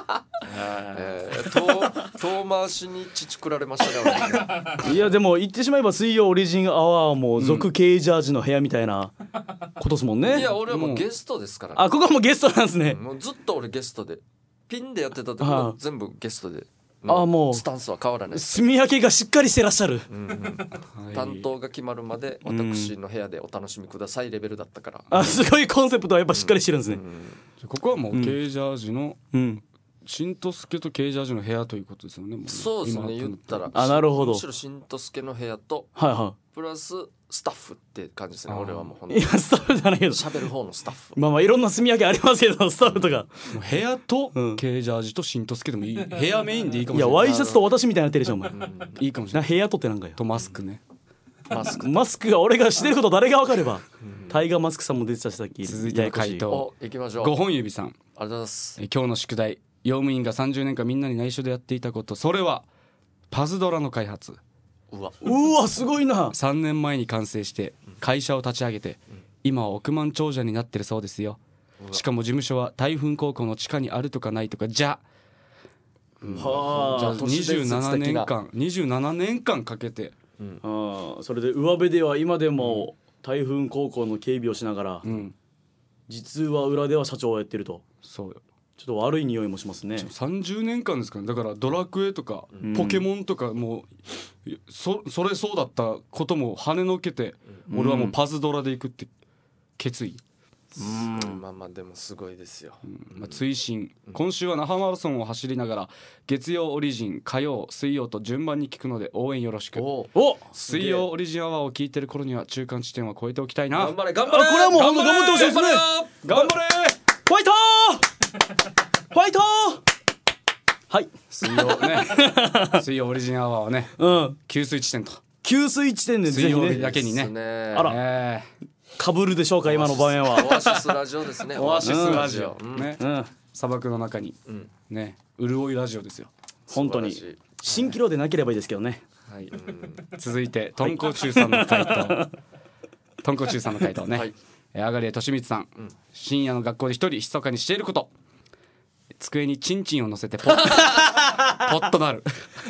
S3: 遠回しに乳くられましたね。
S1: いやでも言ってしまえば水曜オリジンアワーも続ケージャージの部屋みたいなことですもんね。
S3: いや俺はもうゲストですから、
S1: ここはもうゲストなんですね。
S3: もうずっと俺ゲストでピンでやってた時は全部ゲストで、
S1: もう
S3: スタンスは変わらない。
S1: 住み分けがしっかりしてらっしゃる。
S3: 担当が決まるまで私の部屋でお楽しみくださいレベルだったから。
S1: すごいコンセプトはやっぱしっかりしてるんですね。
S2: ここはもうケージャージのしんとすけとケージャージの部屋ということですよね。
S3: そうですね、言ったら。
S1: なるほど。
S3: むしろしんとすけの部屋とプラススタッフって感じですね。俺はもう本当に。いや
S1: スタッフじゃないけど。
S3: 喋る方のスタッフ。
S1: まあいろんな住み分けありますけど、スタッフとか。
S2: 部屋とケージャージとしんとすけでもいい。部屋メインでいいかもしれない。
S1: いやワイシャツと私みたいになってるでしょお前。
S2: いいかもしれない。
S1: 部屋とってなんかよ。
S2: とマスクね。
S1: マスクが俺がしてること誰が分かれば。タイガーマスクさんも出てたしさっき。
S2: 続いての回答。
S3: 行きましょう。
S2: 5本指さん。あり
S3: がとうございます。
S2: 今日の宿題。用務員が30年間みんなに内緒でやっていたこと、それはパズドラの開発。
S1: うわすごいな。
S2: 3年前に完成して会社を立ち上げて、今は億万長者になってるそうですよ。しかも事務所は台風高校の地下にあるとかないとかじゃ27年間かけて、
S1: それで上辺では今でも台風高校の警備をしながら、実は裏では社長をやってると。
S2: そうよ。
S1: ちょっと悪い匂いもしますね。
S2: 30年間ですから、ね、だからドラクエとかポケモンとかもうそれそうだったことも跳ねのけて、俺はもうパズドラでいくって決意。
S3: まあでもすごいですよ。
S2: 追伸、今週は那覇マラソンを走りながら月曜オリジン、火曜水曜と順番に聞くので応援よろしく。水曜オリジンアワーを聞いてる頃には中間地点は超えておきたいな。
S3: 頑張れ頑張れ。
S1: これはもう頑張ってほしいですね。
S2: 頑張れ
S1: ファイトーファイトー。はい、
S2: 水曜オリジンアワーはね、給水地点と
S1: 給水地点でぜひ
S2: 水曜日
S1: ね
S2: だけにね。
S1: あらかぶるでしょうか今の場面は。
S3: オアシスラジオですね。
S2: オアシスラジオね、
S1: うん
S2: 砂漠の中にね、潤いラジオですよ。
S1: 本当に蜃気楼でなければいいですけどね。
S2: はい、続いてトンコチュウさんの回答トンコチュウさんの回答ね、あがりえとしみつさん、深夜の学校で一人密かにしていること、机にチンチンを乗せてポッとなる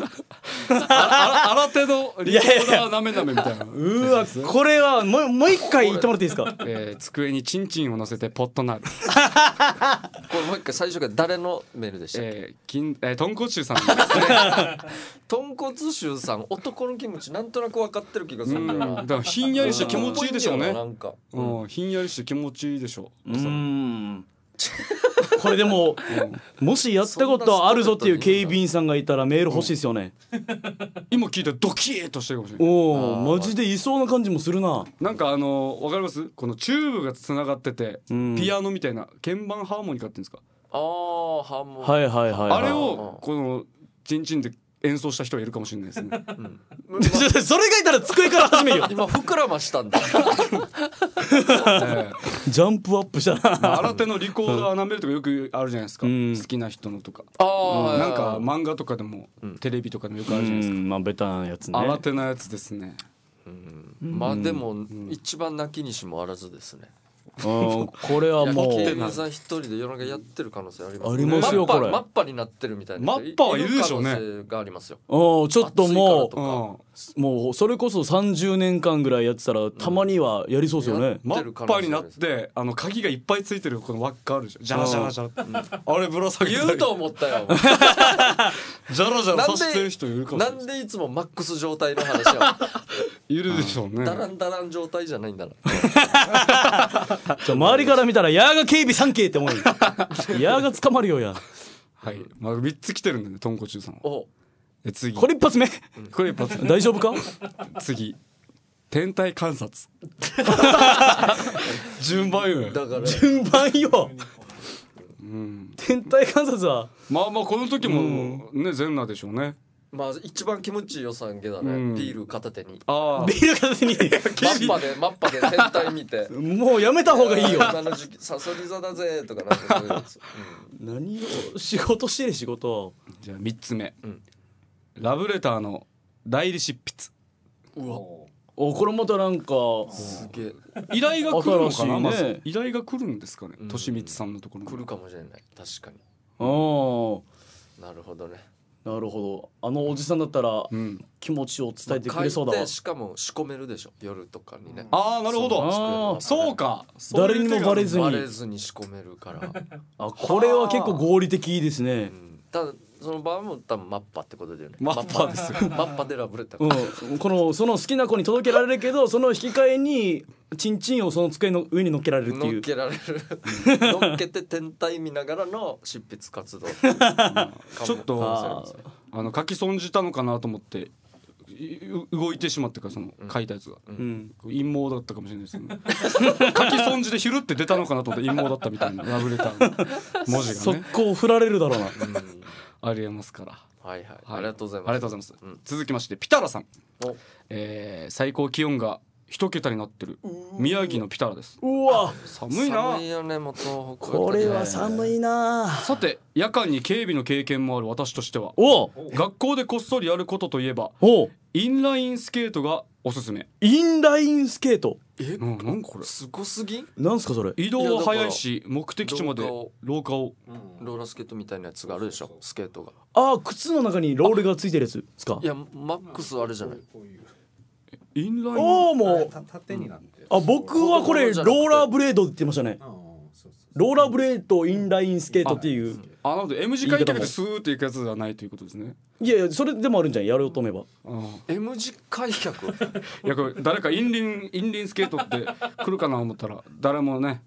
S2: 新手のリコーダーなめなめみたいな。
S1: うわこれはもう一回言ってもらっていいですか。
S2: 机にチンチンを乗せてポッとなる
S3: これもう一回最初から誰のメールでしたっけ？
S2: 豚骨臭さんですね。
S3: 豚骨臭さん、男の気持ちなんとなく分かってる気がするんだよな。
S2: だからひんやりして気持ちいいでしょうね。
S3: なんか、
S2: ひんやりして気持ちいいでしょう。
S1: これでももしやったことあるぞっていう警備員さんがいたらメール欲しいですよね。
S2: 今聞いたらドキーッとしてるかもしれない。
S1: おおマジでいそうな感じもするな。
S2: なんかわかります？このチューブがつながってて、ピアノみたいな鍵盤ハーモニカっていうんですか。
S3: ハーモニカ。
S1: はいはいはい。
S2: あれをこのチンチンで演奏した人がいるかもしれないですね。
S1: それがいたら机から始めるよ。
S3: 今膨らましたんだ。
S1: ジャンプアップしたな。
S2: 新手のリコーダーなめるとかよくあるじゃないですか。好きな人のとか。なんか漫画とかでもテレビとかでもよくあるじゃないですか。
S1: まあベタなやつね。
S2: 新手なやつですね。
S3: まあでも一番泣きにしもあらずですね。
S1: これはもう
S3: 警備員さん一人で夜中やってる可能性あります。
S1: ありますよこれ。
S3: マッパになってるみたいな。
S2: マッパはいるでしょうね。
S3: 可能性がありますよ。
S1: ちょっともうそれこそ30年間ぐらいやってたらたまにはやりそうですよね。
S2: マッパになって鍵がいっぱいついてるこの輪っかあるじゃん。ジャラジャラジャラ。あれぶら下げ
S3: 言うと思ったよ。
S2: ジャラジャラさせてる人いるかも。
S3: なんでいつもマックス状態の話や。
S2: いるでしょうね。
S3: ダランダラン状態じゃないんだな。
S1: 周りから見たらヤーが警備3系って思う。ヤーが捕まるよや。
S2: はい。まあ3つ来てるんでね、豚骨中さんは。次。
S1: これ一発目。
S2: これ一発目。
S1: 大丈夫か？
S2: 次。天体観察。順番よ。
S3: だから
S1: 順番よ。天体観察は
S2: まあこの時もね全裸でしょうね。
S3: まあ一番気持ちいい予算げだね。ビール片手に。
S1: ビール片手に。
S3: マッパで天体見て。
S1: もうやめた方がいいよ。
S3: 今の時期サソリ座だぜとかなんかそういうやつ。
S1: 何を仕事してる仕事。
S2: じゃあ3つ目。ラブレターの代理執筆。
S3: うわ。
S1: これまたなんか
S3: すげえ
S2: 依頼が来るのかな。まず依頼が来るんですかね。としみつさんのところに
S3: 来るかもしれない。確かに。なるほどね。
S1: なるほど。おじさんだったら気持ちを伝えてくれそうだわ。
S3: しかも仕込めるでしょ夜とかにね。
S2: なるほど。そうか。
S1: 誰にもバレず
S3: に仕込めるから。
S1: これは結構合理的ですね。
S3: ただその場合も多分マッパってことだよね。
S2: マッパですよ。
S3: マッパでラブレター。
S1: その好きな子に届けられるけど、その引き換えにチンチンをその机の上に乗っけられるっていう。
S3: 乗っけられる。乗っけて天体見ながらの執筆活動。
S2: ちょっと書き損じたのかなと思って動いてしまってからその書いたやつが陰謀だったかもしれないですね。書き損じでヒュルって出たのかなと思って陰謀だったみたいなラブレターの文字がね。
S1: 速攻振られるだろうな。
S2: ありえますから。
S3: はいはい。ありがとうございます。
S2: ありがとうございます。続きましてピタラさん。最高気温が1桁になってる宮城のピタラです。
S1: うわ
S2: 寒いな。
S3: 寒いよね。もう東北。
S1: これは寒いな。
S2: さて夜間に警備の経験もある私としては学校でこっそりやることといえばインラインスケートがおすすめ。
S1: インラインスケート。
S2: なんかこれ
S3: すごすぎ。
S1: なんすかそれ。
S2: 移動は早いし目的地まで廊下を
S3: ローラースケートみたいなやつがあるでしょ。スケートが。
S1: 靴の中にロールがついてるやつですか。
S3: いやマックスあれじゃない。
S2: インライン。
S1: もう縦になって。僕はこれローラーブレードって言ってましたね。ローラーブレードインラインスケートっていう。
S2: なので M 字開脚でスーっていくやつではないということですね。
S1: いやそれでもあるんじゃん、やろうと思えば。
S3: M 字開脚。
S2: いやこれ誰かインリンスケートって来るかな思ったら誰もね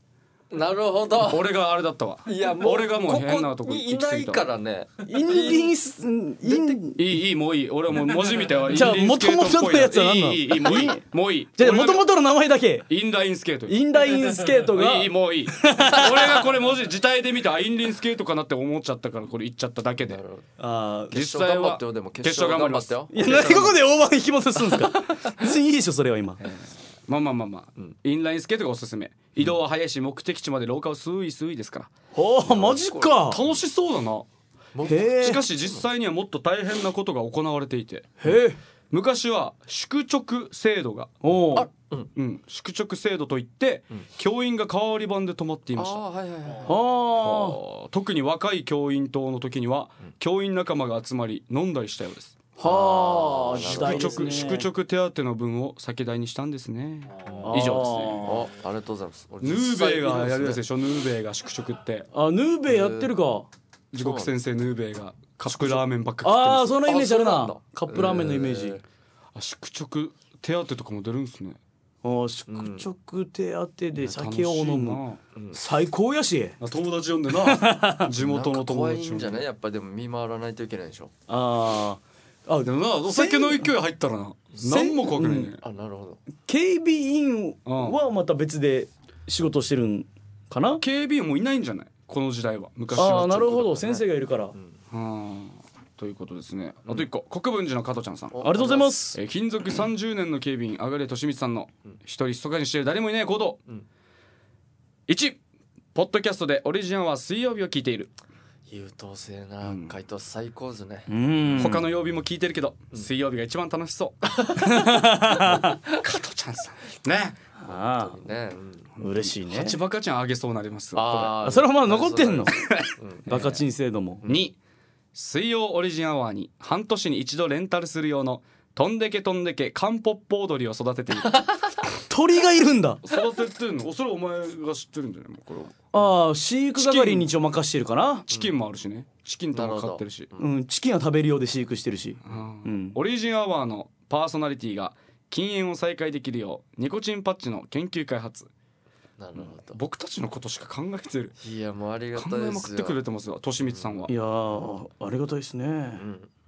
S3: なるほど。
S2: 俺があれだったわ。
S3: いやもう
S2: 俺がもう変なとこ
S3: にいないからね。
S1: インリンス
S2: いいもういい。俺はもう文字見ては
S1: じゃあ元々のやつは何なの？
S2: いいもういい。
S1: じゃあ元々の名前だけ。
S2: インラインスケート。
S1: インラインスケートが
S2: いいもういい。俺がこれ文字自体で見てインラインスケートかなって思っちゃったからこれ言っちゃっただけで。
S3: 実際は決勝頑張りますよ。
S1: いや何ここで大盤引き戻すんですか。別にいいでしょそれは今。
S2: まあ、インラインスケートがおすすめ。移動は早いし目的地まで廊下をスイですから。
S1: マジか。
S2: 楽しそうだな。しかし実際にはもっと大変なことが行われていて、昔は宿直制度が宿直制度といって、教員が代わり番で泊まっていました。特に若い教員棟の時には教員仲間が集まり飲んだりしたようです。宿直手当の分を酒代にしたんですね。以上ですね。
S3: ありがとうございます。
S2: ヌーベイがやるやつでしょ。ヌーベイが宿直って。
S1: ヌーベイやってるか。
S2: 地獄先生ヌーベイがカップラーメンばっか食ってます。
S1: そのイメージあるな。カップラーメンのイメージ。
S2: 宿直手当とかも出るんですね。
S1: 宿直手当で酒を飲む。最高やし。
S2: 友達呼んでな。地元の友達。
S3: 怖いんじゃない？やっぱでも見回らないといけないでしょ。
S2: でもなお酒の勢い入ったらな何も怖くないね。
S3: なるほど。
S1: 警備員はまた別で仕事してるんかな。
S2: 警備員もいないんじゃない？この時代は。昔は。
S1: なるほど。先生がいるから。
S2: ということですね。あと1個、国分寺の加藤ちゃんさん、あ
S1: りがとうございます。
S2: 勤続30年の警備員あがれとしみつさんの一人密かにしている誰もいない行動。1、ポッドキャストでオリジナルは水曜日を聞いている。
S3: 優等生な回答最高ですね。
S2: 他の曜日も聞いてるけど、水曜日が一番楽しそう。加藤ちゃんさんね。
S1: 嬉しいね。
S2: 8バカちゃんあげそうになります。
S1: それはまだ残ってんの。バカチン制度も。
S2: 2、水曜オリジンアワーに半年に一度レンタルする用のとんでけカンポッポ踊りを育てている。
S1: 鳥がいるんだ。
S2: 育ててんの？それお前が知ってるんじゃない？もうこれ
S1: 飼育係に一応任してるかな。
S2: チキンもあるしね。チキンとか飼ってるし、
S1: チキンは食べるようで飼育してるし。
S2: オリジンアワーのパーソナリティが禁煙を再開できるようニコチンパッチの研究開発。
S3: なるほど。
S2: 僕たちのことしか考えてる。
S3: いやもうありがたいですよ。
S2: 考えまくってくれてますよ、としみつさんは。
S1: いやありがたいですね。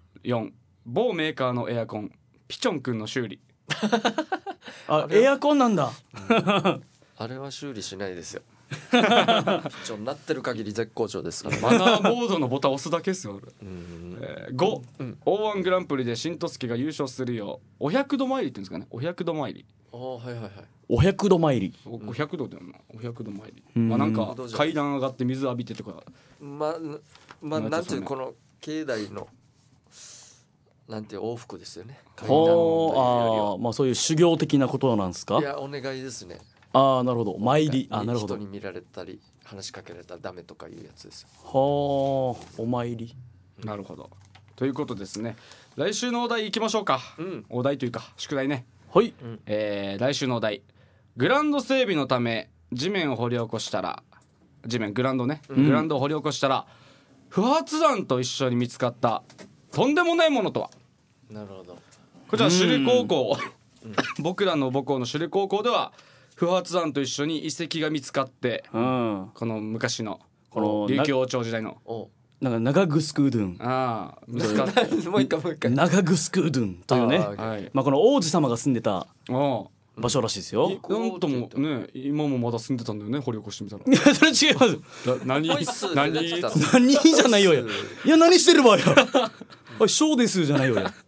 S2: 4、某メーカーのエアコンピチョンくんの修理。
S1: エアコンなんだ。
S3: あれは修理しないですよ。ピチョンなってる限り絶好調ですから。
S2: マナーボードのボタン押すだけですよ。5、O1 グランプリで新十助が優勝するようお百度参りって言うんですかね。お百度参り。
S1: お百度参り。
S2: お百度だよな。お百度参り。なんか階段上がって水浴びてとか。
S3: なんていうこの境内のなんていう往復ですよね。
S1: そういう修行的なことなんですか。
S3: いやお願いですね。
S1: なるほど。参り。なるほど。
S3: 人に見られたり話しかけられたらダメとかいうやつです。
S1: お参り。
S2: なるほど。ということですね。来週のお題いきましょうか。お題というか宿題ね。
S1: はい。
S2: 来週のお題、グラウンド整備のため地面を掘り起こしたら、グラウンドね、グラウンドを掘り起こしたら不発弾と一緒に見つかったとんでもないものとは。
S3: なるほど。
S2: こちら首里高校、僕らの母校の首里高校では不発弾と一緒に遺跡が見つかって、この昔のこの琉球王朝時代の
S1: なんか長グスクードゥ
S2: ン見つかって
S3: もう一回
S1: 長グスクードゥンというね、この王子様が住んでた場所らしいですよ。
S2: なんともね、今もまだ住んでたんだよね、掘り起こしてみたら。
S1: いやそれ違います。何じゃないよや。いや何してる場合や。ショーですじゃないよや。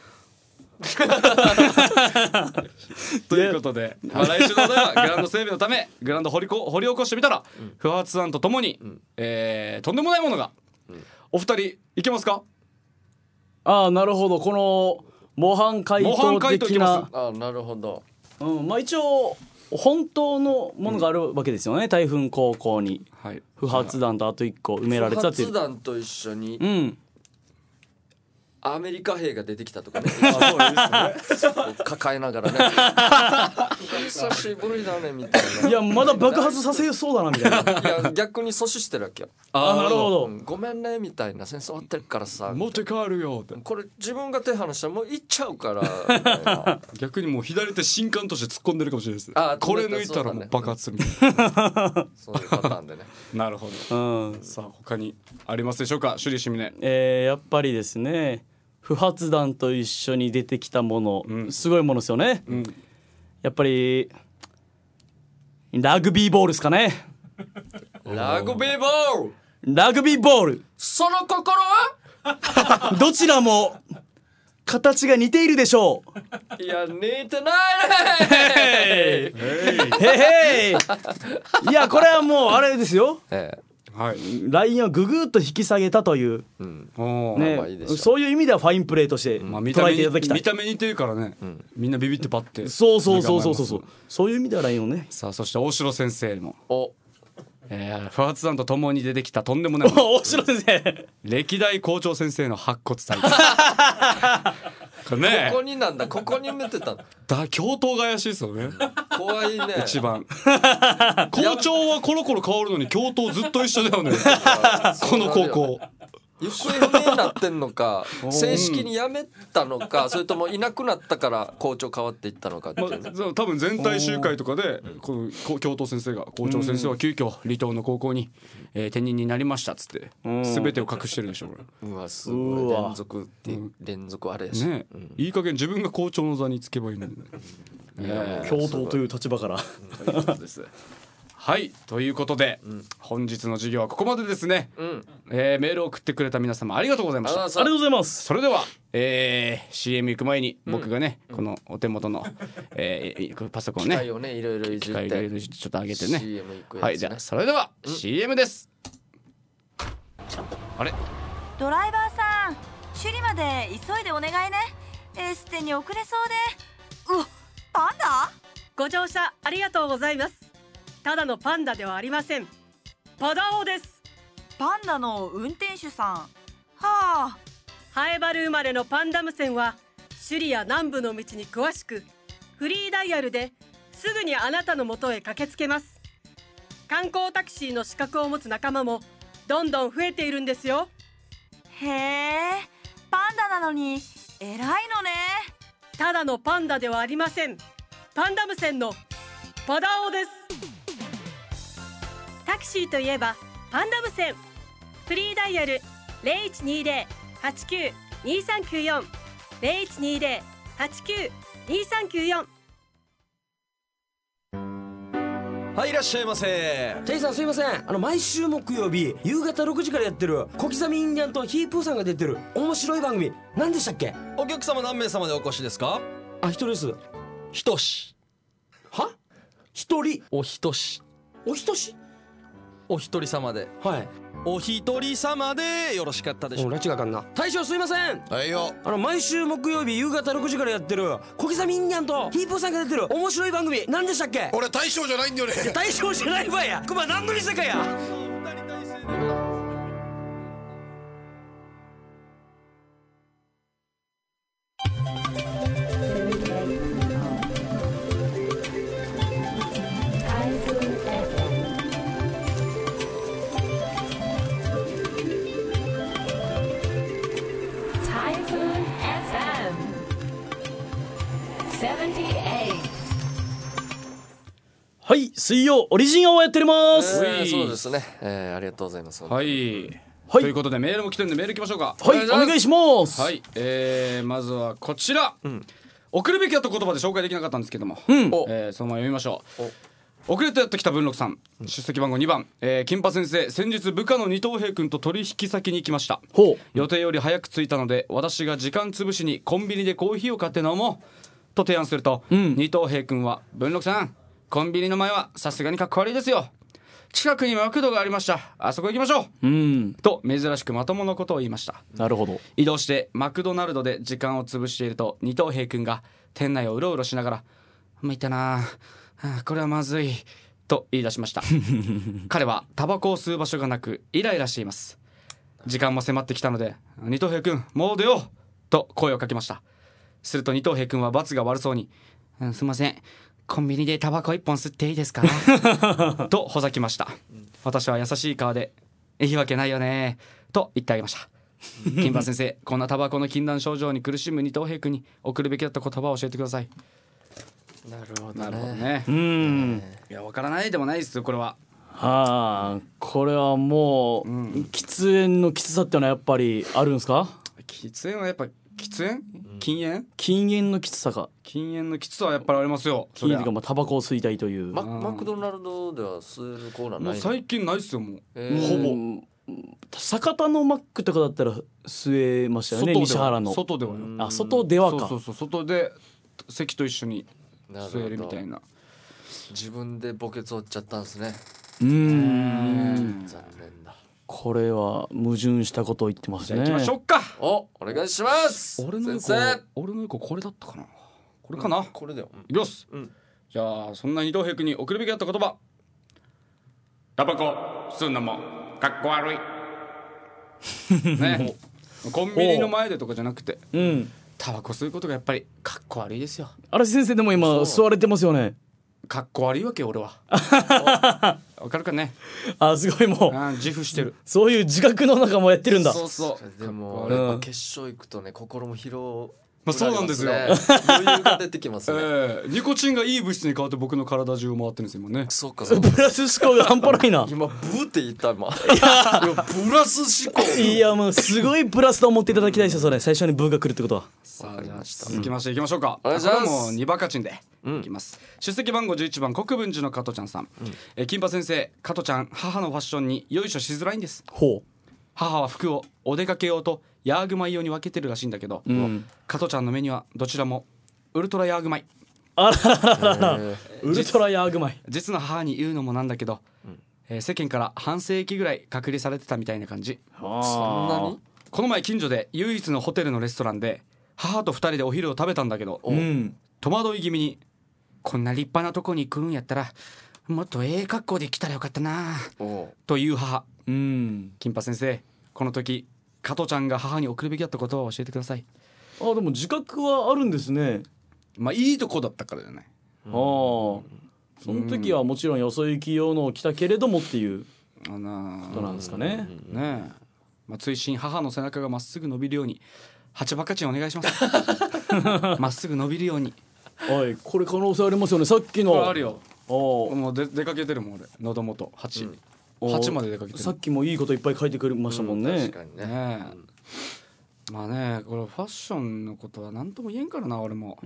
S2: ということで、来週のお題はグラウンド整備のためグラウンド掘り起こしてみたら不発弾とともに、とんでもないものが。お二人いけますか。
S1: なるほど。この模範解答的な。
S3: なるほど。
S1: 一応本当のものがあるわけですよね。台風高校に不発弾とあと1個埋められたっていう。
S3: 不発弾と一緒にアメリカ兵が出てきたとかね
S2: あそうですね
S3: 抱えながらね久しぶりだねみたいな。
S1: いやまだ爆発させそうだなみたいな。
S3: いや逆に阻止してるわけよ。
S1: なるほど。
S3: ごめんねみたいな、戦争終わってるからさ
S2: 持って帰るよって。
S3: これ自分が手離したらもう行っちゃうからみたいな
S2: 逆にもう左手新刊として突っ込んでるかもしれないです。これ抜いたらもう爆発するみたいな
S3: そういうパターンでね
S2: なるほど、さあ他にありますでしょうか、首里シミネ。
S1: やっぱりですね、不発弾と一緒に出てきたもの、すごいものですよね、やっぱりラグビーボールですかね。
S3: ラグビーボール、
S1: ラグビーボール、
S3: その心は
S1: どちらも形が似ているでしょ
S3: いや似てないね
S1: へいやこれはもうあれですよ、
S2: はい、
S1: ラインをググッと引き下げたという、そういう意味ではファインプレーとして捉えていただきたい。
S2: 見た目似てるからね、みんなビビってパッて。
S1: そうそういう意味ではラインをね。
S2: さあそして大城先生も不発弾とともに出てきたとんでもない
S1: 大城先生、
S2: 歴代校長先生の白骨体ね、
S3: ここになんだ、ここに埋めてたん
S2: だ。教頭が怪しいですよね。
S3: 怖いね
S2: 一番校長はコロコロ変わるのに教頭ずっと一緒だよねこの高校
S3: 行方不明になってんのか正式に辞めたのか、それともいなくなったから校長変わっていったのかっていうね、
S2: 多分全体集会とかでこの教頭先生が校長先生は急遽離島の高校に転任になりましたっつって全てを隠してるでしょこれ。
S3: うわすごい連続あれやし
S2: ね、いい加減自分が校長の座につけばいいのに
S1: 教頭という立場から
S2: ということですはいということで、本日の授業はここまでですね、メールを送ってくれた皆様ありがとうございました。
S1: ありがとうございます。
S2: それでは、CM 行く前に僕がね、このお手元の、パソコンね
S3: 機械をねいろいろいじって
S2: ちょっと上げてね
S3: CM 行くやつね。
S2: はい、じゃあそれでは、CM です。あれ
S4: ドライバーさん、首里まで急いでお願いね。エステに遅れそうで。うわ、パンダ？
S5: ご乗車ありがとうございます。ただのパンダではありません。パダオです。
S4: パンダの運転手さん。はあ。
S5: ハエバル生まれのパンダム線は首里や南部の道に詳しく、フリーダイヤルですぐにあなたの元へ駆けつけます。観光タクシーの資格を持つ仲間もどんどん増えているんですよ。
S4: へえ、パンダなのに偉いのね。
S5: ただのパンダではありません。パンダム線のパダオです。タクシーといえばパンダム線。フリーダイヤル 0120-89-2394 0120-89-2394。
S8: はい、いらっしゃいませ。
S9: テイさんすいません、毎週木曜日夕方6時からやってる小刻みインディアンとヒープーさんが出てる面白い番組、何でしたっけ？
S8: お客様何名様でお越しですか？
S9: 一人です。
S8: ひとし。
S9: は？一人？
S8: おひとし。
S9: おひとし？
S8: お一人様で。
S9: はい。
S8: お一人様でよろしかったでしょう。
S9: 拉致があかんな。大将すいません。
S8: はいよ。
S9: 毎週木曜日夕方6時からやってる小刻みインディアンとヒープーさんが出てる面白い番組、何でしたっけ？
S8: 俺大将じゃないんだよね。
S9: 大将じゃないわや。クマ何のにせかや。
S1: はい、水曜オリジンをやっております。
S3: そうですね、ありがとうございます。
S2: はい、ということでメールも来てるんでメールいきましょうか。
S1: はい、お願いします。
S2: はい、まずはこちら、送るべきだった言葉で紹介できなかったんですけども、そのまま読みましょう。遅れてやってきた文禄さん、出席番号2番、金八先生、先日部下の二等兵君と取引先に行きました。予定より早く着いたので私が時間つぶしにコンビニでコーヒーを買って飲もうと提案すると、二等兵君は文禄さん、コンビニの前はさすがにかっこ悪いですよ、近くにマクドがありました、あそこ行きましょう、と珍しくまともなことを言いました。
S1: なるほど。
S2: 移動してマクドナルドで時間を潰していると二等兵君が店内をうろうろしながら、向いたなあ、これはまずいと言い出しました彼はタバコを吸う場所がなくイライラしています。時間も迫ってきたので、二等兵君もう出ようと声をかけました。すると二等兵君は罰が悪そうに、すいません、コンビニでタバコ1本吸っていいですかとほざきました。私は優しい顔で、いいわけないよねと言ってあげました。金八先生、こんなタバコの禁断症状に苦しむ二等兵君に送るべきだった言葉を教えてください。
S3: なるほどね。
S2: なるほどね。いや、わからないでもないですよ、これは。
S1: はあ、これはもう、喫煙のきつさってのはやっぱりあるんですか？
S2: 喫煙はやっぱ喫煙？禁煙？
S1: 禁煙のきつさか。
S2: 禁煙のきつさはやっぱりありますよ。
S1: 禁煙とかまあタバコを吸いたいという。
S3: マクドナルドでは吸えるコーナーないの？
S2: もう最近ないっすよ、もう。
S1: ほぼ。酒田のマックとかだったら吸えましたよね、西原の。
S2: 外ではよ。
S1: あ、外ではか。
S2: そう外で席と一緒に吸えるみたいな。
S3: 自分で墓穴折っちゃったんですね。
S1: 残
S3: 念だ。
S1: これは矛盾したことを言ってますね。
S2: じゃあ行きましょうか。
S3: お願いします。
S2: 俺の横これだったかな。これかな。
S3: これだよ。
S2: いきます。じゃあそんな二等兵君に送るべきだった言葉。タバコ吸うのもかっこ悪い。ね。コンビニの前でとかじゃなくて、タバコ吸うことがやっぱりかっこ悪いですよ。
S1: 嵐先生でも今吸われてますよね。
S2: かっこ悪いわけ俺は。わかるかね。
S1: あ、すごいもう
S2: 自負してる。
S1: そういう自覚の中もやってるんだ。
S3: そうそう。でもやっぱ決勝行くとね、心も疲労。
S2: そうなんですよ。
S3: 余裕が出てきますね。
S2: ニコチンがいい物質に変わって僕の体中を回ってるんですよ今ね。
S3: そうか。
S1: プラス思考が半端ないな。
S3: 今ブーって言った今。いやプラス思考。
S1: いやもうすごいプラスと思っていただきたいですよ、それ。最初にブーが来るってことは。
S2: さあ、じゃあ続きましていきましょうか。
S3: お願いします。
S2: これはもう2バカチンでいきます。出席番号11番国分寺の加トちゃんさん。金八先生、加トちゃん母のファッションによいしょしづらいんです。
S1: ほう。
S2: 母は服をお出かけ用とヤーグマイ用に分けてるらしいんだけど、加トちゃんの目にはどちらもウルトラヤーグマイ。
S1: あらウルトラヤーグマイ。
S2: 実の母に言うのもなんだけど、世間から半世紀ぐらい隔離されてたみたいな感じ。
S3: そんなに？
S2: この前近所で唯一のホテルのレストランで母と2人でお昼を食べたんだけど、戸惑い気味に、こんな立派なとこに来るんやったらもっと格好で来たらよかったなという母。金八先生、この時加トちゃんが母に送るべきだったことを教えてください。
S1: でも自覚はあるんですね。
S2: まあいいとこだったからじゃない。
S1: その時はもちろんよそ行き用のを着たけれどもっていうことなんですかね。
S2: ねえ、まあ、追伸母の背中がまっすぐ伸びるように8バカチンお願いします。まっすぐ伸びるように。
S1: おい、これ可能性ありますよね。さっきの
S2: あるよ。もう出かけてるもん俺。喉元8まで出かけてる。さ
S1: っきもいいこといっぱい書いてくれましたもんね。
S3: 確かにね。
S2: まあね、これファッションのことは何とも言えんからな俺も。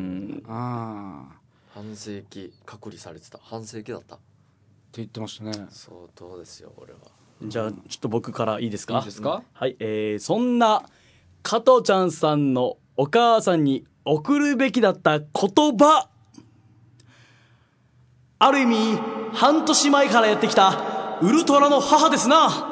S3: 半世紀隔離されてた。半世紀だったって
S2: 言ってましたね。
S3: 相当ですよ俺は。
S1: じゃあちょっと僕からいいですか。
S2: いいですか。
S1: はい、そんな加トちゃんさんのお母さんに送るべきだった言葉、ある意味半年前からやってきたウルトラの母ですな。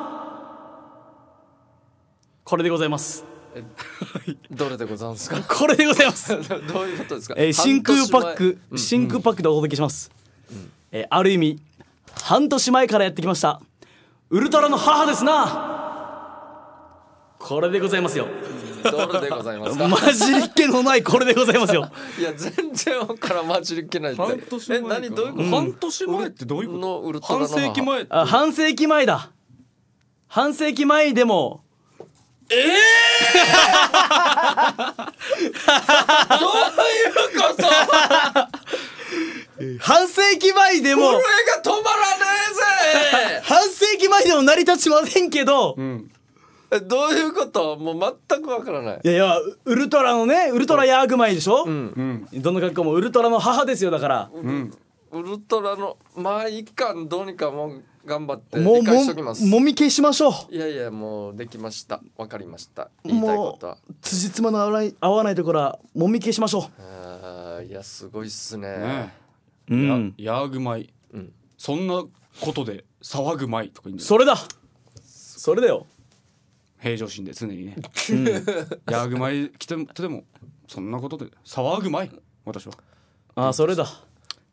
S1: これでございます。
S3: どれでございますか。
S1: これでございます。
S3: どういうことですか。
S1: 真空パックでお届けします。ある意味半年前からやってきましたウルトラの母ですな。これでございますよ。
S3: どれでございますか。
S1: 混じりっ気のないこれでございますよ。
S3: いや全然わからん。混じりっ気ないって
S2: 半年前。
S3: 何どういうこと。
S2: 半年前ってどういうこと。
S3: ウルトラの
S2: 半世紀前。
S1: 半世紀前だ。半世紀前でも
S3: どういうこと
S1: 半世紀前でも
S3: 震えが止まらねえぜ。
S1: 半世紀前でも成り立ちませんけど、
S3: どういうこと。もう全くわからない。
S1: いやウルトラのね、ウルトラヤーグマイでしょ。どの格好もウルトラの母ですよ。だから
S3: ウルトラのまあ一巻どうにかもう頑張って理解しときます。
S1: もみ消しましょう。
S3: いやいやもうできました。わかりました。言いたいことは
S1: 辻褄の合わないところはもみ消しましょ
S3: う。いやすごいっすね。
S2: ヤーグマイ、そんなことで騒ぐまいとか言うんだよ。
S1: それだ、それだよ。
S2: 平常心で常にね、ヤーグマイ来てもそんなことで騒ぐまい。私は
S1: それだ。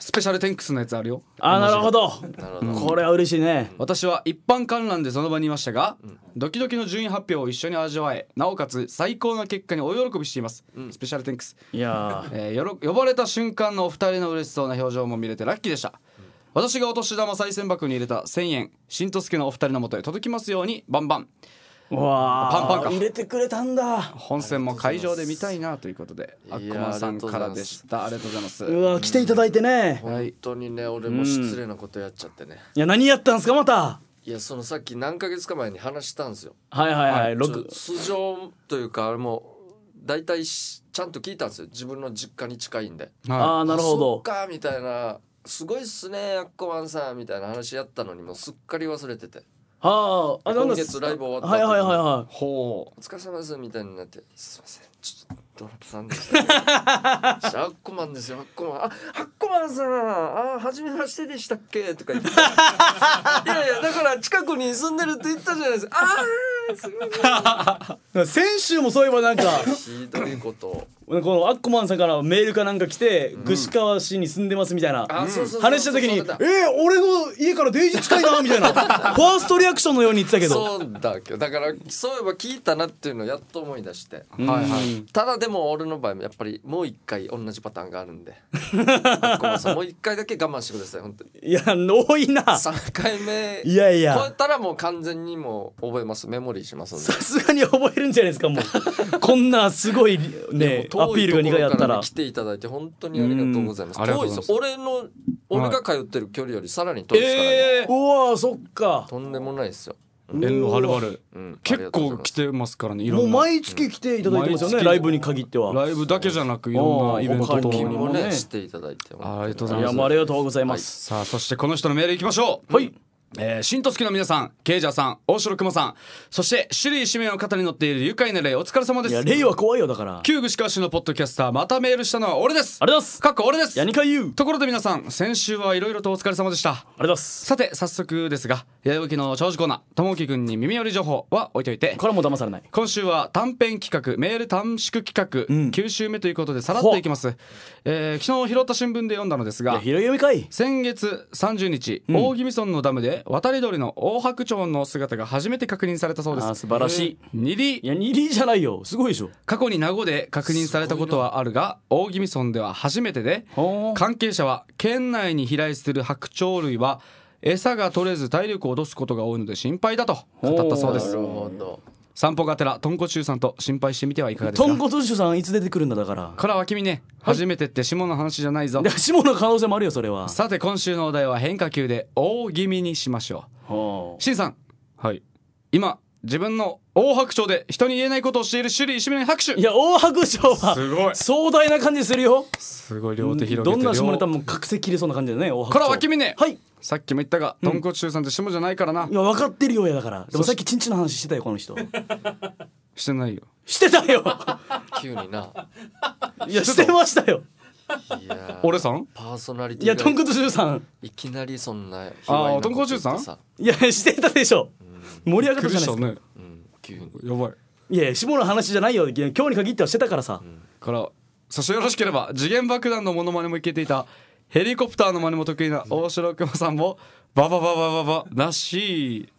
S2: スペシャルテンクスのやつあるよ。
S1: なるほど、これは嬉しいね。
S2: 私は一般観覧でその場にいましたが、ドキドキの順位発表を一緒に味わえ、なおかつ最高な結果に大喜びしています、スペシャルテンクス。
S1: いや
S2: 呼ばれた瞬間のお二人の嬉しそうな表情も見れてラッキーでした。私がお年玉賽銭箱に入れた1000円、しんとすけのお二人の元へ届きますように、バンバン。
S1: わ
S2: パンパンか
S1: 入れてくれたんだ。
S2: 本戦も会場で見たいなということで、アッコマンさんからでした。ありがとうございます。
S1: うわ来ていただいてね。
S3: 本当にね、俺も失礼なことやっちゃってね。
S1: いや何やったんですかまた。
S3: いやそのさっき何ヶ月か前に話したんですよ。
S1: はいはいはい。
S3: 素性というかあれも大体ちゃんと聞いたんですよ。自分の実家に近いんで。
S1: ああなるほど。
S3: そっかみたいな、すごいっすねアッコマンさんみたいな話やったのにもうすっかり忘れてて。今月ライブ終わった
S1: はいはいはいはい。
S3: お疲れ様ですみたいになって、すいませんちょっとドラップさんでした、アッコマンですよ、アッコマン、アッコマンさん、初めましてでしたっけとか言っていやいやだから近くに住んでるって言ったじゃないですか。すみま
S1: せん。先週もそういえばなんか
S3: ひどいこと
S1: このアッコマンさんからメールかなんか来て、串川市に住んでますみたいな話した時に俺の家からデイジー近いなみたいなファーストリアクションのように言ってたけど、
S3: そうだけどだからそういえば聞いたなっていうのをやっと思い出して、
S2: はいはい、
S3: ただでも俺の場合もやっぱりもう一回同じパターンがあるんでアッコマンさんもう一回だけ我慢してください本当に。
S1: いや多いな。
S3: 3回目
S1: いやいや
S3: 超えたらもう完全にもう覚えます、メモリーしますんで。
S1: さすがに覚えるんじゃないですかもうこんなすごいねアピールが苦いやったら。
S3: 来ていただいて本当にありがとうございます。遠いです。俺が通ってる距離よりさらに遠いですからね。
S1: うわそっか。
S3: とんでもないですよ。
S2: 遠路はるばる、結構来てますからね。
S1: もう毎月来ていただいてますよね、ライブに限っては。
S2: ライブだけじゃなくいろんなイベントと
S3: にもねしていただいて、
S2: ありがとうございます。
S1: いやもうありがとうございます。
S2: さあそしてこの人のメールいきましょう。
S1: はい。
S2: しんとすけの皆さん、ケイジャーさん、大城熊さん、そして種類使命の方に乗っている愉快な霊、お疲れ様です。
S1: いや霊は怖いよだから。
S2: 旧串川市のポッドキャスター、またメールしたのは俺です。
S1: ありがとうございます。
S2: かっこ俺です。
S1: やにか言う。
S2: ところで皆さん、先週はいろいろとお疲れ様でした。あり
S1: がとうございます。
S2: さて早速ですが、やよきの長寿コーナー、ともきくんに耳寄り情報は置いといて、
S1: これも騙されない。
S2: 今週は短編企画、メール短縮企画、9週目ということでさらっといきます。昨日拾った新聞で読んだのですが、
S1: 拾い読みかい。
S2: 先月30日、大宜味村のダムで渡り鳥の大白鳥の姿が初めて確認されたそうです。
S1: 素晴らしい。
S2: 二里、
S1: いや二里じゃないよ、すごいでしょ。
S2: 過去に名護で確認されたことはあるが、大宜味村では初めてで、関係者は県内に飛来する白鳥類は餌が取れず体力を落とすことが多いので心配だと語ったそうです。
S3: なるほど。
S2: 散歩がてら豚骨臭さんと心配してみてはいかがですか。
S1: 豚骨臭さんいつ出てくるんだだから。
S2: からは君ね、初めてって下の話じゃないぞ。
S1: 下の可能性もあるよそれは。
S2: さて今週のお題は変化球で大気味にしましょう。しんさん、はい、今自分の大白鳥で人に言えないことをしている種類一面拍手。
S1: いや大白鳥は
S2: すごい
S1: 壮大な感じするよ。
S2: すごい両手広げて、
S1: どんな下ネタも覚醒切れそうな感じだよね。大白鳥
S2: からは君ね、
S1: はい、
S2: さっきも言ったが豚骨臭さんって下じゃないからな。
S1: いや分かってるよやだから。でもさっきチンチンの話してたよこの人。
S2: してないよ。
S1: してたよ
S3: 急にな。
S1: いやしてましたよ。
S3: いや
S2: 俺さん
S3: パーソナリティ
S1: いや豚骨臭さん
S3: いきなりそんな
S2: 豚骨臭さん
S1: いやしてたでしょ。盛り上がったじゃないですか、
S2: ね、
S3: 急に
S2: やばい。
S1: いや下の話じゃないよ。今日に限ってはしてたからさ、
S2: からそしてよろしければ次元爆弾のモノマネもいけていたヘリコプターの真似も得意な大城熊さんもババババババらしい。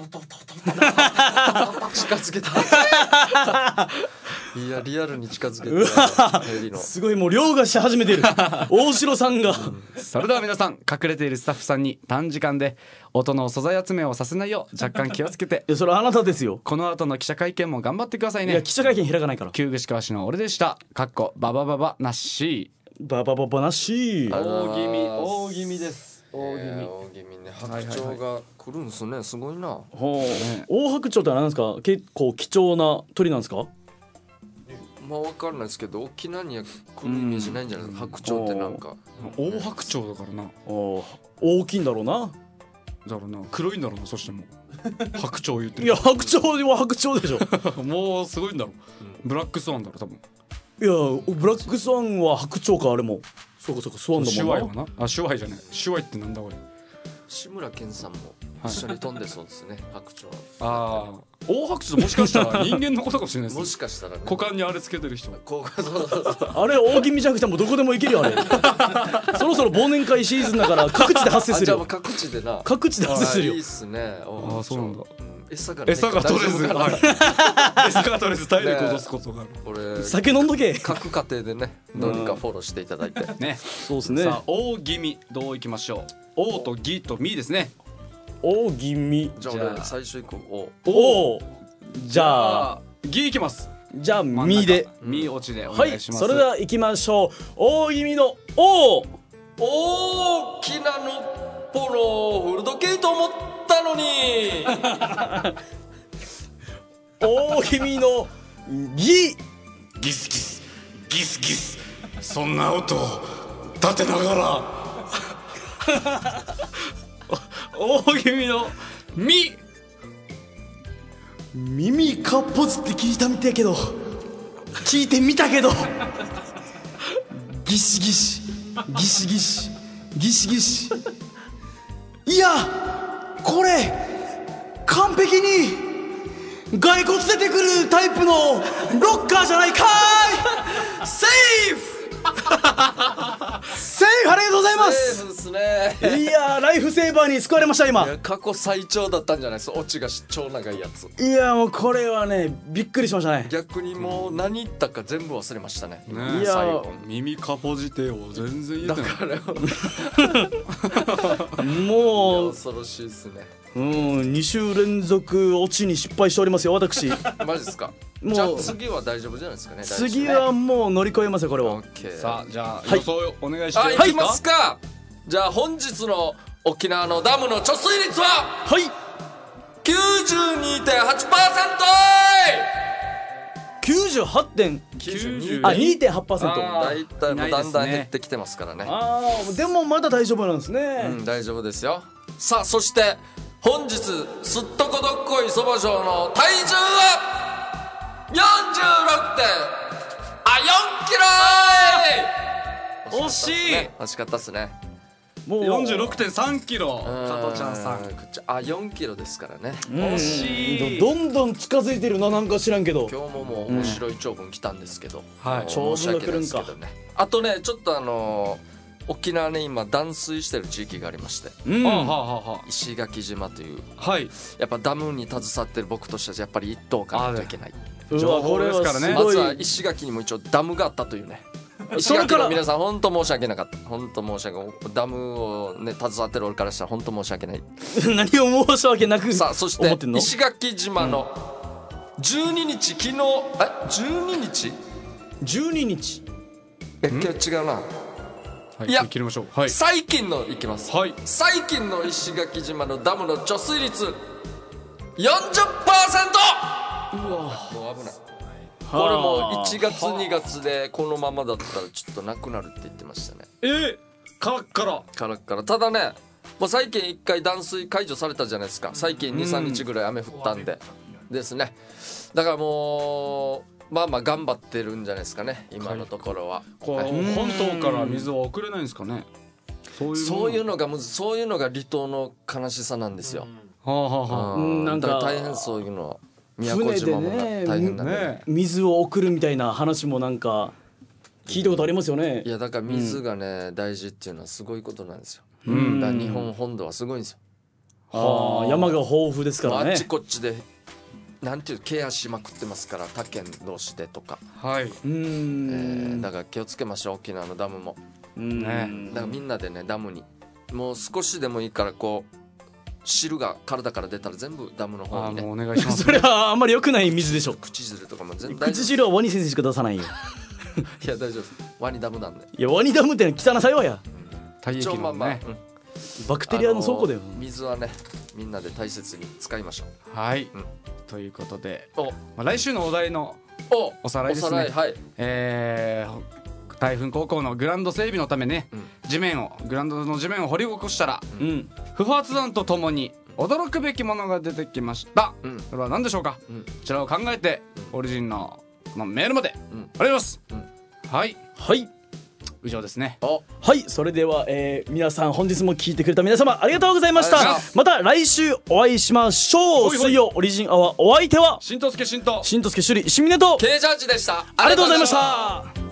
S3: 近づけたいやリアルに近づけたヘリの
S1: すごいもう凌駕し始めてる大城さんが
S2: それでは皆さん隠れているスタッフさんに短時間で音の素材集めをさせないよう若干気をつけて
S1: いやそれあなたですよ。
S2: この後の記者会見も頑張ってくださいね。
S1: いや記者会見開かないから。
S2: 旧串川市の俺でした。かっこババババなし
S1: ババババなし。
S2: 大気味です。大気味
S3: ね。白鳥が来るんですね。すごいな。
S1: 大白鳥って何ですか。結構貴重な鳥なんですか。
S3: まあ分かんないですけど沖縄には来るイメージないんじゃないですか。白鳥ってなんか
S2: 大白鳥だからな。
S1: 大きいんだろうな。
S2: だろうな。黒いんだろうな。そしても白鳥言ってる。
S1: いや白鳥は白鳥でしょ
S2: もうすごいんだろう。ブラックスワンだろ多分。
S1: いやブラックスワンは白鳥か。あれもそうかスワンだもんな。
S2: シュワイはな。あシュワイじゃない。シュワイってなんだこれ。
S3: 志村けんさんも一緒に飛んでそうですね白鳥。
S2: ああ大白鳥もしかしたら人間のことかもしれないです。
S3: もしかしたらね、
S2: 股間にあれつけてる人。
S1: あれ大気味弱者もどこでも行けるよあれ。そろそろ忘年会シーズンだから各地で発生するよ。
S3: 各地でな。
S1: 各地で発生するよ。
S3: いいっすね。
S2: ああそうなんだ。
S3: 餌が
S2: 取れず、餌が取れず体力を落とすことがある。
S3: 俺
S1: 酒飲んどけ。
S3: 各家庭でね、どうにかフォローしていただいて
S2: ね。
S1: そうですね。
S2: さあ大気味どういきましょう。大と義とみですね。
S1: 大気味。
S3: じゃあ俺最初行こう。
S1: お。じゃあ
S2: 義いきます。
S1: じゃあみで。
S2: み落ちでお願いします。
S1: はい。それでは行きましょう。大気味のお。
S3: 大きなのっぽのフル時計と思ったのに。
S1: 大気味のギ。
S8: ギスギスギスギス、そんな音を立てながら。
S2: 大気味のみ。
S1: 耳かっぽずって聞いたみたいけど、聞いてみたけど、ギシギシギシギシギシギシ。いやこれ完璧に骸骨出てくるタイプのロッカーじゃないかーい。セーフセーフ、ありがとうございます。
S3: セーフですね。
S1: いやライフセーバーに救われました今。
S3: 過去最長だったんじゃないですか。オチが超長いやつ。
S1: いやもうこれはねびっくりしましたね。
S3: 逆にもう何言ったか全部忘れましたね。
S2: いや耳かぽじてを全然言えてない。
S1: もう
S3: 恐ろしいですね。
S1: 2週連続オチに失敗しておりますよ私。
S3: マジですか。
S1: もう
S3: じゃあ次は大丈夫じゃないですかね。
S1: 次はもう乗り越えますよこれは。
S2: さあじゃあ予想お願いして
S3: いきますか。じゃあ本日の沖縄のダムの貯水率は
S1: はい
S3: 92.8%。
S1: 98.2.8%。
S3: 大体もうだんだん減ってきてますからね。
S1: でもまだ大丈夫なんですね。
S3: 大丈夫ですよ。さあそして本日すっとこどっこいそば嬢の体重は 46.4 キロ。
S2: 惜しい。
S3: 惜しかったっすね。
S2: もう 46.3 キロ。加藤ちゃんさん
S3: 4キロですからね。
S2: 惜しい。
S1: どんどん近づいてるな。なんか知らんけど
S3: 今日ももう面白い長文来たんですけど、
S1: 長文が来るんか。
S3: あとねちょっと沖縄ね今断水してる地域がありまして、石垣島という、やっぱダムに携わってる僕としてはやっぱり一等かないといけない
S2: 情報ですからね。
S3: まずは石垣にも一応ダムがあったというね。石垣の皆さん本当申し訳なかった。本当申し訳ない。ダムをね携わってる俺からしたら本当申し訳ない。
S1: 何を申し訳なく。
S3: さあそして石垣島の12日昨日12日
S1: 12日
S3: 今日違うな。
S2: いや切りましょう。
S3: 最近のいきます。最近の石垣島のダムの貯水率 40%。 うわもう危ない。これも1月2月でこのままだったらちょっとなくなるって言ってましたね。
S2: カラッカラ
S3: カラッカラ。ただねもう最近1回断水解除されたじゃないですか。最近 2,3 日ぐらい雨降ったんでですね。だからもうまあまあ頑張ってるんじゃないですかね今のところは。
S2: 本島から水は送れないんですかね。
S3: そういうのが離島の悲しさなんですよ。なんか大変そういうのは。宮古島も大変だね。
S1: 水を送るみたいな話もなんか聞いたことありますよね。
S3: いやだから水がね大事っていうのはすごいことなんですよ。だから日本本土はすごいんですよ。
S1: 山が豊富ですからね。
S3: あっちこっちでなんていうケアしまくってますから他県同士でとか。だから気をつけましょう沖縄のダムも。だからみんなでねダムにもう少しでもいいからこう汁が体から出たら全部ダムの方にね。
S2: お願いします。
S1: それはあんまり良くない水でしょ。
S3: 口汁とかも全部
S1: 口汁はワニ先生しか出さないよ。
S3: いや大丈夫です。ワニダムなんで。
S1: いやワニダムって汚さよや。
S2: 体液のね
S1: バクテリアの倉庫だよ。
S3: 水はねみんなで大切に使いましょう。
S2: はい、ということで来週のお題のおさらいですね。大分高校のグラウンド整備のためね、グラウンドの地面を掘り起こしたら、不発弾とともに驚くべきものが出てきました。それは何でしょうか。こちらを考えてオリジンのメールまでお願いします。はい以上ですね。
S1: はい、それでは、皆さん本日も聞いてくれた皆様ありがとうございました。また来週お会いしましょう。水曜オリジンアワー、お相手は
S2: しんとすけしんと
S1: しんとすけしゅりしみねと
S3: K ジャージでした。
S1: ありがとうございました。